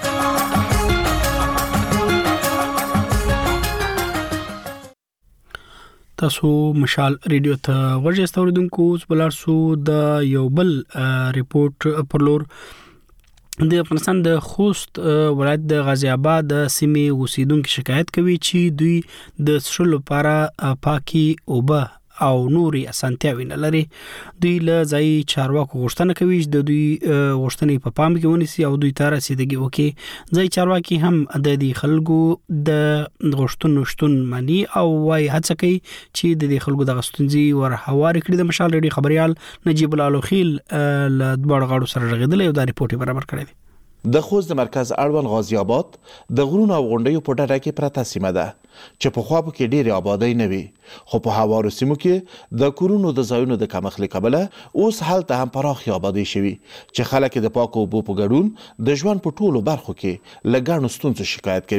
تاسو مشال ریډیو ته ورځ استوریدونکو بلار سو د یو بل ریپورت پر لور د افغانستان د خوست ولایت د غازی آباد سیمې اوسیدونکو شکایت کوي چې دوی د څښلو لپاره پاکي اوبه او نوري اسانتیاوي نه لري. دوی له ځای چارواکو غوښتنه کوي چې د دوی غوښتنې په پام کې ونیسي او دوی ته رسیدګي وکړي. ځای چارواکي هم د دې خلکو د غوښتنو شتون مانی او وايي هڅه کوي چې د دې خلکو د غوښتنې ور هوار کړي. د مشال ریډیو خبريال نجیب الله لوخیل له دوه غاړو سره رغیدل او د ریپورت برابر کړی دی. د خوست د مرکز اړوند غازی آباد د غرونو او غونډیو په ډډه کې پرته سیمه ده چې په خوا کې ډېرې آبادۍ نه وي خو په هوارو سیمو کې د کورونو د ځایونو د کمښت له کبله اوس هلته هم پراخې آبادۍ شوي چې خلک د پاکو اوبو په ګډون د ژوند په ټولو برخو کې له ګڼو ستونزو شکایت کوي.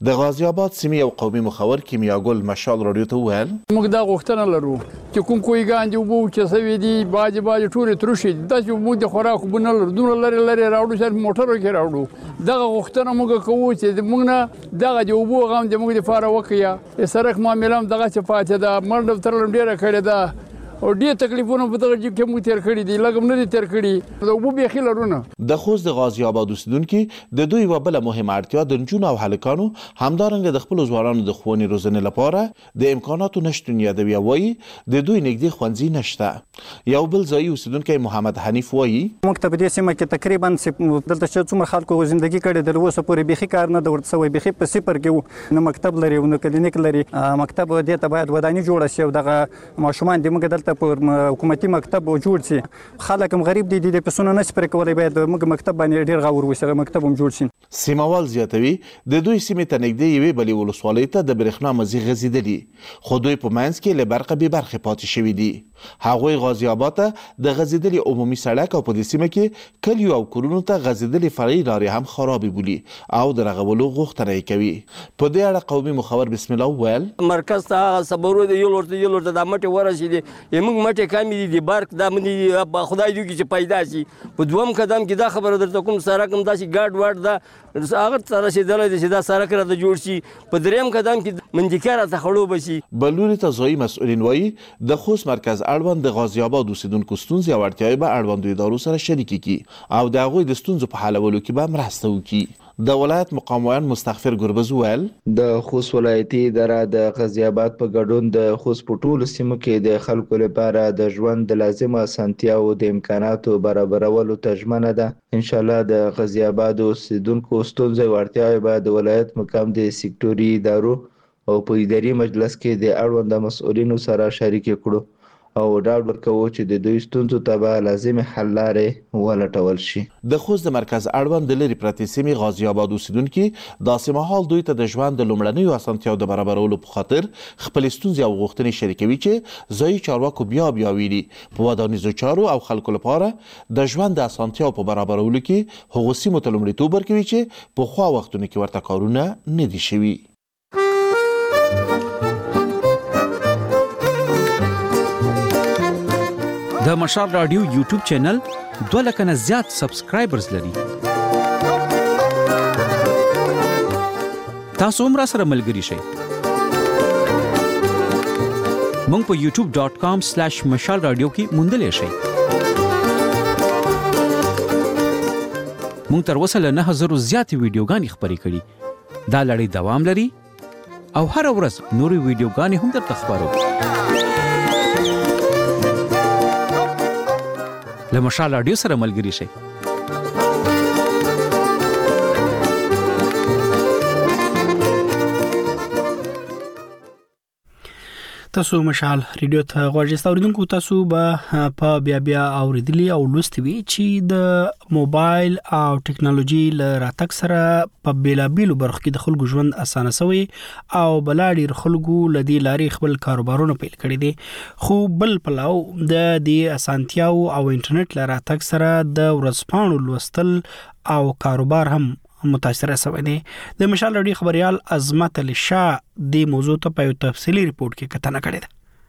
د غازی آباد سیمې یو قومي مخور کیمیاګل مشال رادیو ته وویل موږ دا غوښتنه لرو چې کوم کوی ګاندې وبو چې سوي دي باج باج ټول ترشي د چې موږ د خوراک بنل دونه لري لري راوړو چې موټر کې راوړو دا غوښتنه موږ کوو چې موږ نه دا د وبو غام د موږ د فار وکیا سرک معاملې دغه چې پاتې ده منډه تر ډیره کړې ده او ډېر تکلیفونه په دغه کې موږ تیر کړی دي لکه نه دي تیر کړی دا وبو به خلرونه د خوست د غازی آباد اوسیدونکو د دوی و بل مهمه اړتیا د نجونو او هلکانو همدارنګه د خپل ځوانانو د ښوونې روزنې لپاره د امکاناتو نشټون یادوي وایي د دوی نږدې ښوونځي نشته یو بل ځای اوسیدونکو محمد حنیف وایي موږ ته په دې سیمه کې تقریبا دلته چې څومره خلکو ژوندۍ کړې د اوسه پورې بيخي کار نه د ورته سوی بيخي په صفر کې نو مکتب لري نو کلینیک لري مکتب دې ته باید وداني جوړه شي او دغه ماشومان د موږ دلته پر حکومتي مکتب جوړ شي خلک هم غریب دي د پسونه نش پر کولای باید موږ مکتب باندې ډیر غور وسره مکتب هم جوړ شي سیموال زیاتوي د دوی سیمې ته نږدې یوې بلې ولسوالۍ ته د برېښنا مزي غځېدلي خو دوی په منځ کې له برقه بې برخې پاتې شوي دي هغوی غازی آباد ته د غځېدلي عمومي سړک او په دې سیمه کې کلیو او کورونو ته غځېدلي فرعي لارې هم خرابې بولي او د رغولو غوښتنه یې کوي په دې اړه قومي مخور بسم الله وویل مرکز ته هغه صبرو د یو ورته یو ورته د مټې ورسېدې موږ مټې کامې دي د برق دا منې خدای دوی چې پیدا شي په دوم قدم کې دا خبره درته کوم سړک هم داسې ګاډ واډ دا هغه ته رسېدلی دی چې دا سړک راته جوړ شي په درېیم قدم کې منډیکه راته خړوبه شي بل لوري ته ځایي مسؤلین وایي د خوست مرکز اړوند د غازی آباد اوسیدونکو ستونزې او اړتیاوې به اړوندو ادارو سره شریکې کړي او د هغوی د ستونزو په حلولو کې به مرسته وکړي د ولایت مقامویان مستغفر ګربز وویل د خوست ولایتي اداره د غازی آباد په ګډون د خوست په ټولو سیمو کې د خلکو لپاره د ژوند د لازمه اسانتیاو د امکاناتو برابرولو ته ژمنه ده ان شاء الله د غازی آباد اوسیدونکو ستونزې او اړتیاوې به د ولایت مقام د سکتوري ادارو او په اداري مجلس کې د اړوند مسؤلینو سره شریک کړو او ډاډ ورکوو چې د دوی ستونزو ته به لازمې حل لارې ولټول شي د خوست د مرکز اړوند د لرې پرتې سیمې غازی آباد اوسیدونکي داسې مهال دوی ته د ژوند د لومړنیو اسانتیاو د برابرولو په خاطر خپلې ستونزې او غوښتنې شریکوي چې ځایي چارواکو بیا بیا ویلي په ودانیزو چارو او خلکو لپاره د ژوند د اسانتیاو په برابرولو کې هغو سیمو ته لومړیتوب ورکوي چې پخوا وختونو کې ورته کارونه نه دي شوي د مشال رادیو یوټیوب چینل دوه لک نه زیات سبسکرایبرز لري تاسو هم را سره ملګري شئ مونږ په یوټیوب ډاٹ کام سلیش مشال رادیو کې موندلې شئ مونږ تر اوسه له نه هزار زیات ویډیوګانې خپرې کړي دا لړۍ دوام لري او هر ورځ نوري ویډیوګانې هم درته خبرو له مشال رادیو سره ملګري شئ تاسو مشال ریډیو ته غواړئ اوریدونکو تاسو به په بیا بیا اوریدلی او لوستي وی چې د موبایل او ټکنالوژي له راتګ سره په بیلابیلو برخو کې د خلکو ژوند اسانه شوی او بلاډیر خلکو لدی لاري خپل کاروبارونه پیل کړي دي خو بل پلاو د دې اسانتیاو او انټرنیټ له راتګ سره د ورځپاڼو لوستل او کاروبار هم متاثر شوی دی د مشال رادیو خبريال عظمت علي شاه د موضوع ته په تفصیلی ریپورت کې کتنه کړې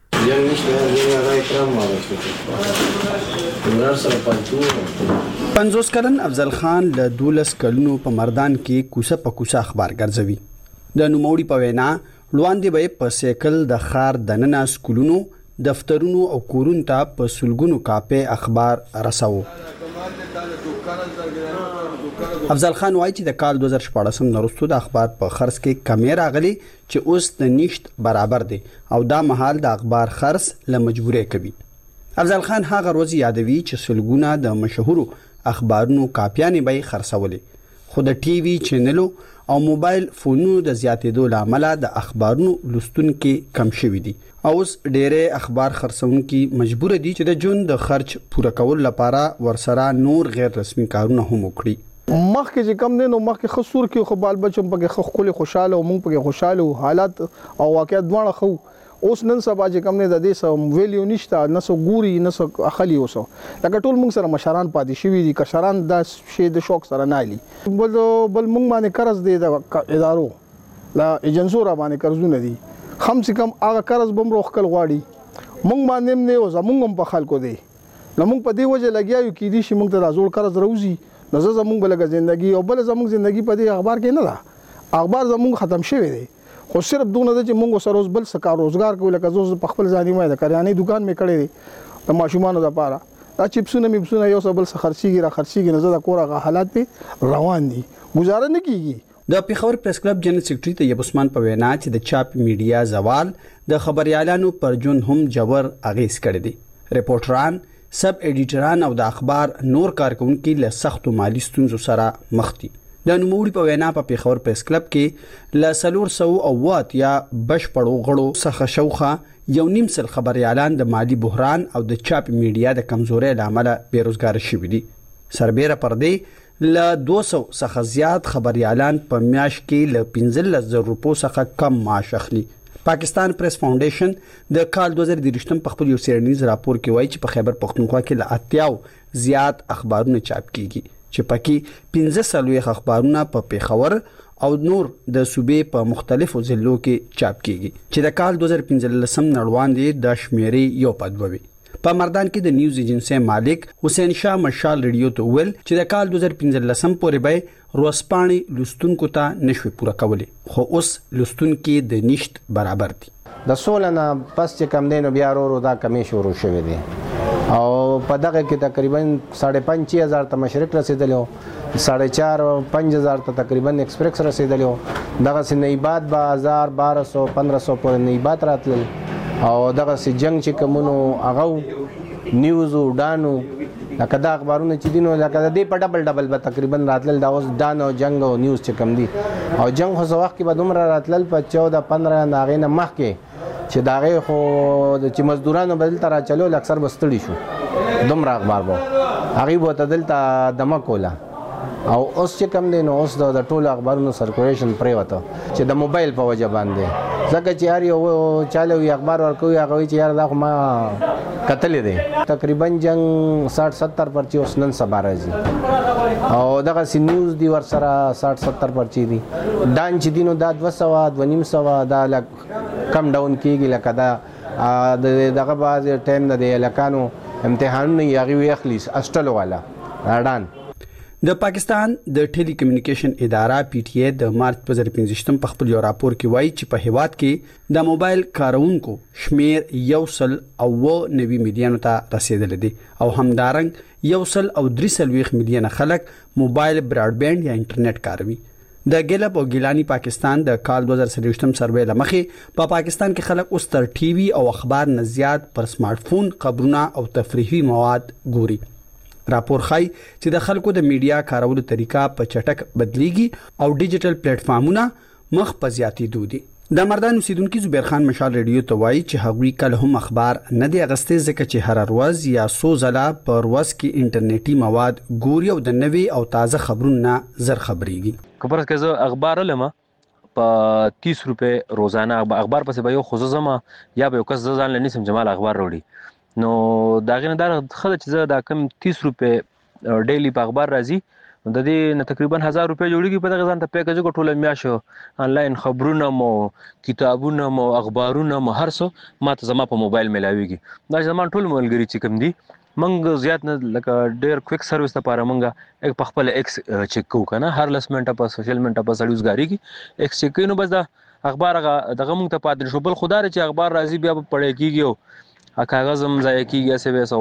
ده پنځوس کلن افضل خان له دولس کلونو په مردان کې کوسه په کوسه اخبار ګرځوي د نوموړي په وینا لواندې به په سیکل د خار دننه سکولونو دفترونو او کورونو ته په سلګونو کاپه اخبار رساو افضل خان وایي چې د کال دوه هزار شپږ نه وروسته د اخبار په خرڅ کې کمی راغلي چې اوس د نشټ برابر دي او دا مهال د اخبار خرڅ له مجبورې کوي افضل خان هغه ورځ یادوي چې سلګونه د مشهورو اخبارونو کاپیانې به خرڅولې خو د ټي وي چینلو او موبایل فونونو د زیاتېدو لامل د اخبارونو لوستونکو کم شوي دي اوس ډېرې اخبار خرڅونکي مجبور دي چې د جون د خرچ پوره کول لپاره ورسره نور غیر رسمي کارونه هم وکړي مخکې چې کم نه نو مخکې خسور کې خو بال بچم پکې خو خوشاله او مونږ پکې خوشاله حالات او واقعیت دواړه خو اوس نن سبا چې کم نه د دې سم ویلیو نشته نه سو ګوري نه سو اخلي اوسو لکه ټول مونږ سره مشران پاتې شوی دي کشران د شی د شوق سره نه علي بل بل مونږ باندې قرض دی د ادارو لا ایجنسو را باندې قرضونه دي خم سي کم هغه قرض بم روخکل غواړي مونږ باندې نه او زمونږ هم په خلکو دی نو مونږ په دې وجه لګیاو کې دي چې مونږ ته زوړ قرض راوځي نو زمونږ بلګه ژوندۍ او بل زمونږ ژوندۍ په دې اخبار کې نه ده اخبار زمونږ ختم شوی دی خو صرف دونه د چې مونږ سره بل څه کار روزګار کوو لکه زه په خپل ځاني مې د کریانې دکان مې کړی دی د ماشومانو لپاره دا چپسونه مې بسونه یو څه بل څه خرڅيږي را خرڅيږي نه زه د کورغه حالات په روان دي گزاره نه کیږي د پیښور پریس کلب جنرال سیکریټری طیب عثمان په وینا چې د چاپ میډیا زوال د خبريالانو پر جون هم جبر اغیز کړی دی ریپورټران سب ایډیټران او د اخبار نور کارکونکو له سخت مالی ستونزو سره مخ دي د نوموړي په وینا په پیښور پریس کلب کې ل سلور سو او وات یا بشپړو غړو څخه شوخه یو نیم سل خبريالان د مالی بحران او د چاپ میډیا د کمزورۍ لامل بیروزګار شوي دي سربېره پردې ل دوه سوه څخه زیات خبريالان په میاشت کې ل پنځلس زره روپو څخه کم معاش اخلي پاکستان پریس فاونډیشن د کال دوه زره دریشتم په خپل یو سیرنیز راپور کې وایي چې په خیبر پختونخوا کې ل اتیاو زیات اخبارونه چاپ کیږي چې پکې پنځه سلوي اخبارونه په پیښور او نور د صوبې په مختلفو ضلعو کې چاپ کیږي چې د کال دوه زره پنځلسم نړوان دي د شمیرې یو پدوي په مردان کې د نیوز ایجنسی مالک حسین شاه مشال ریډیو ته ویل چې د کال دوه زره پنځلسم پورې به روسپانی لستونکو ته نشوي پوره کولی خو اوس لستونکو د نشټ برابر دي د سولنا پس چې کم دینو بیا ورو دا کمی شروع شوه دي او په دغه کې تقریبا ساڑھے پنځه هزار ته مشرق رسیدلو ساڑھے چار پنځه هزار ته تقریبا ایکسپریس رسیدلو دغه سي نیبات به هزار بارہ سو پندرہ سو پورې نیبات راتل او دغه سي جنگ چې کومونو هغه نیوز او ډانو لکه دا اخبارونه چې دینو لکه د دې په ډبل ډبل به تقریبا راتل دا اوس ډانو جنگ او نیوز چې کم دي او جنگ خو وخت کې به دومره راتل په چودہ پندرہ ناغې نه مخکې چې داغه خو چې مزدورانو بدل تر چلو اکثر بستړي شو دومره اخبار وو هغه به تدلته دمه کوله او اوس چې کم دي نو اوس د ټولو اخبارونو سرکولیشن پرې وته چې د موبایل په وجه باندې ځکه چې یار یو چالو اخبار ورکوي هغه چې یار دا ما قتل دي تقریبا جنگ ساٹھ ستر پرچی اوس نن سبا راځي او دغه سی نیوز دی ور سره ساٹھ ستر پرچی دي دان چې دینو دا دوه سوه دوه نیم سوه دا لک کم ډاون کیږي لکه دا دغه باز ټایم د الکانو امتحان نه یغي ویخلی استلو والا راډان د پاکستان د ټيلي کمیونیکیشن اداره پی ټی ای د مارچ دوه زره پنځه په خپل یو راپور کې وایي چې په هیواد کې د موبایل کارونکو شمیر یو سل او نوي میلیون ته رسیدلی دی او همدارنګ یو سل او درې سلويخ میلیون خلک موبایل براډ بانډ یا انټرنیټ کاروي د ګلب او ګیلانی پاکستان د کال دوه زره سلويشتم سروې لمخې په پا پاکستان کې خلک اوس تر ټي وي او اخبار نه زیات پر سمارټ فون خبرونه او تفریحي مواد ګوري راپور خای چې د خلکو د میډیا کارولو طریقه په چټک بدلیږي او ډیجیټل پلیټ فارمونه مخ په زیاتېدو دي د مردان اوسیدونکو زبیر خان مشال ریډیو ته وایي چې هغوی کله هم اخبار نه دی اغستې ځکه چې هر ورځ یا سو ځله په ورځ کې انټرنیټي مواد ګوري او د نوي او تازه خبرونه زر خبريږي خبره که زه اخبار لمه په تیس روپے روزانه اخبار پسې به یو خو زما یا به یو کس ځان لنیسم جمال اخبار وروړي نو دا غنه دا خله چې زه دا کم تیس روپے ډیلی په اخبار راځي د دې نه تقریبا هزار روپے جوړیږي په دغه ځان ته پیکج کو ټوله میاشو انلاین خبرونه مو کتابونه مو اخبارونه مو هر څه ماته زما په موبایل ملاويږي دا زما ټول ملګری چې کم دي منګ زیات نه لکه ډیر کویک سرویس لپاره منګه یک په خپل ایکس چیک کو کنه هر لس منټه په سوشل منټه په سړیوزګاری کی ایکس چیک کینو بس دا اخبار دغه مونږ ته پاتې شو بل خدای چې اخبار راځي بیا په پړې کیږي ا کاغذ هم ځای کیږي اسه وسه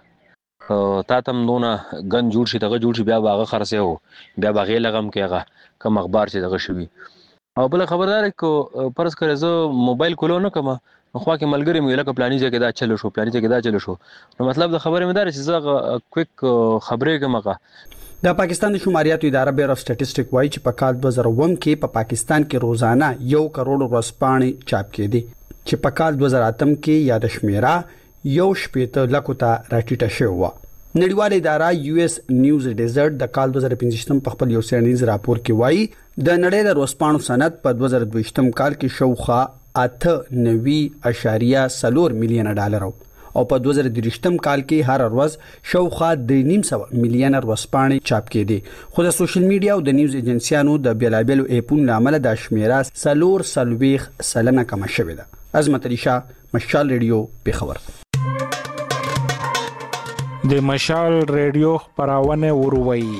وغه تا تم نونه غن جوړ شي دغه جوړ شي بیا باغه خرڅه وو بیا باغې لغم کېغه کم اخبار چې دغه شوی او بل خبردار کو پرس کړه زه موبایل کولو نه کما خو کې ملګری مې لکه پلاني ځای کې دا چلو شو پلاني ځای کې دا چلو شو نو مطلب د خبرې مدار چې زه کویک خبرې کومه د پاکستان د شماریاتو اداره بیور اف سټټیسټیک وایي چې په کال دوه زره اووه کې په پاکستان کې روزانه یو کروڑ ورځپاڼې چاپ کېدي چې په کال دوه زره اتم کې یاد شمیره یو شپېته لکو ته راټیټه شوې و نړیواله اداره یو اس نیوز ډیزرټ د کال دوه زره پنځه په خپل یو سیرنیز راپور کې وایي د نړۍ د ورځپاڼو صنعت په دوه زره دوه کال کې شوخه اته نوي اشاریه څلور میلیون ډالر او په دوه زره درې کال کې هر ورځ شاوخوا درې نیم سوه میلیونه ورځپاڼې چاپ کېدې خو د سوشل میډیا او د نیوز ایجنسیانو د بیلابلو اپونو لامل د شمیره سلور سلويخ سلنه کم شوې ده. عظمت علي شاه، مشال ریډیو، پیښور. د مشال ریډیو خبرونه وروي.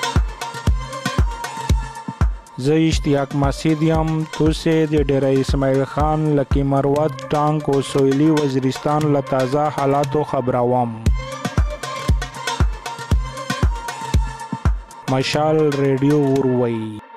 زه اشتیاق مسعود یم. توسه د ډیره اسماعیل خان لکی مروت ټانک او سویلی وزیرستان له تازه حالاتو خبروم. مشال ریډیو وروي.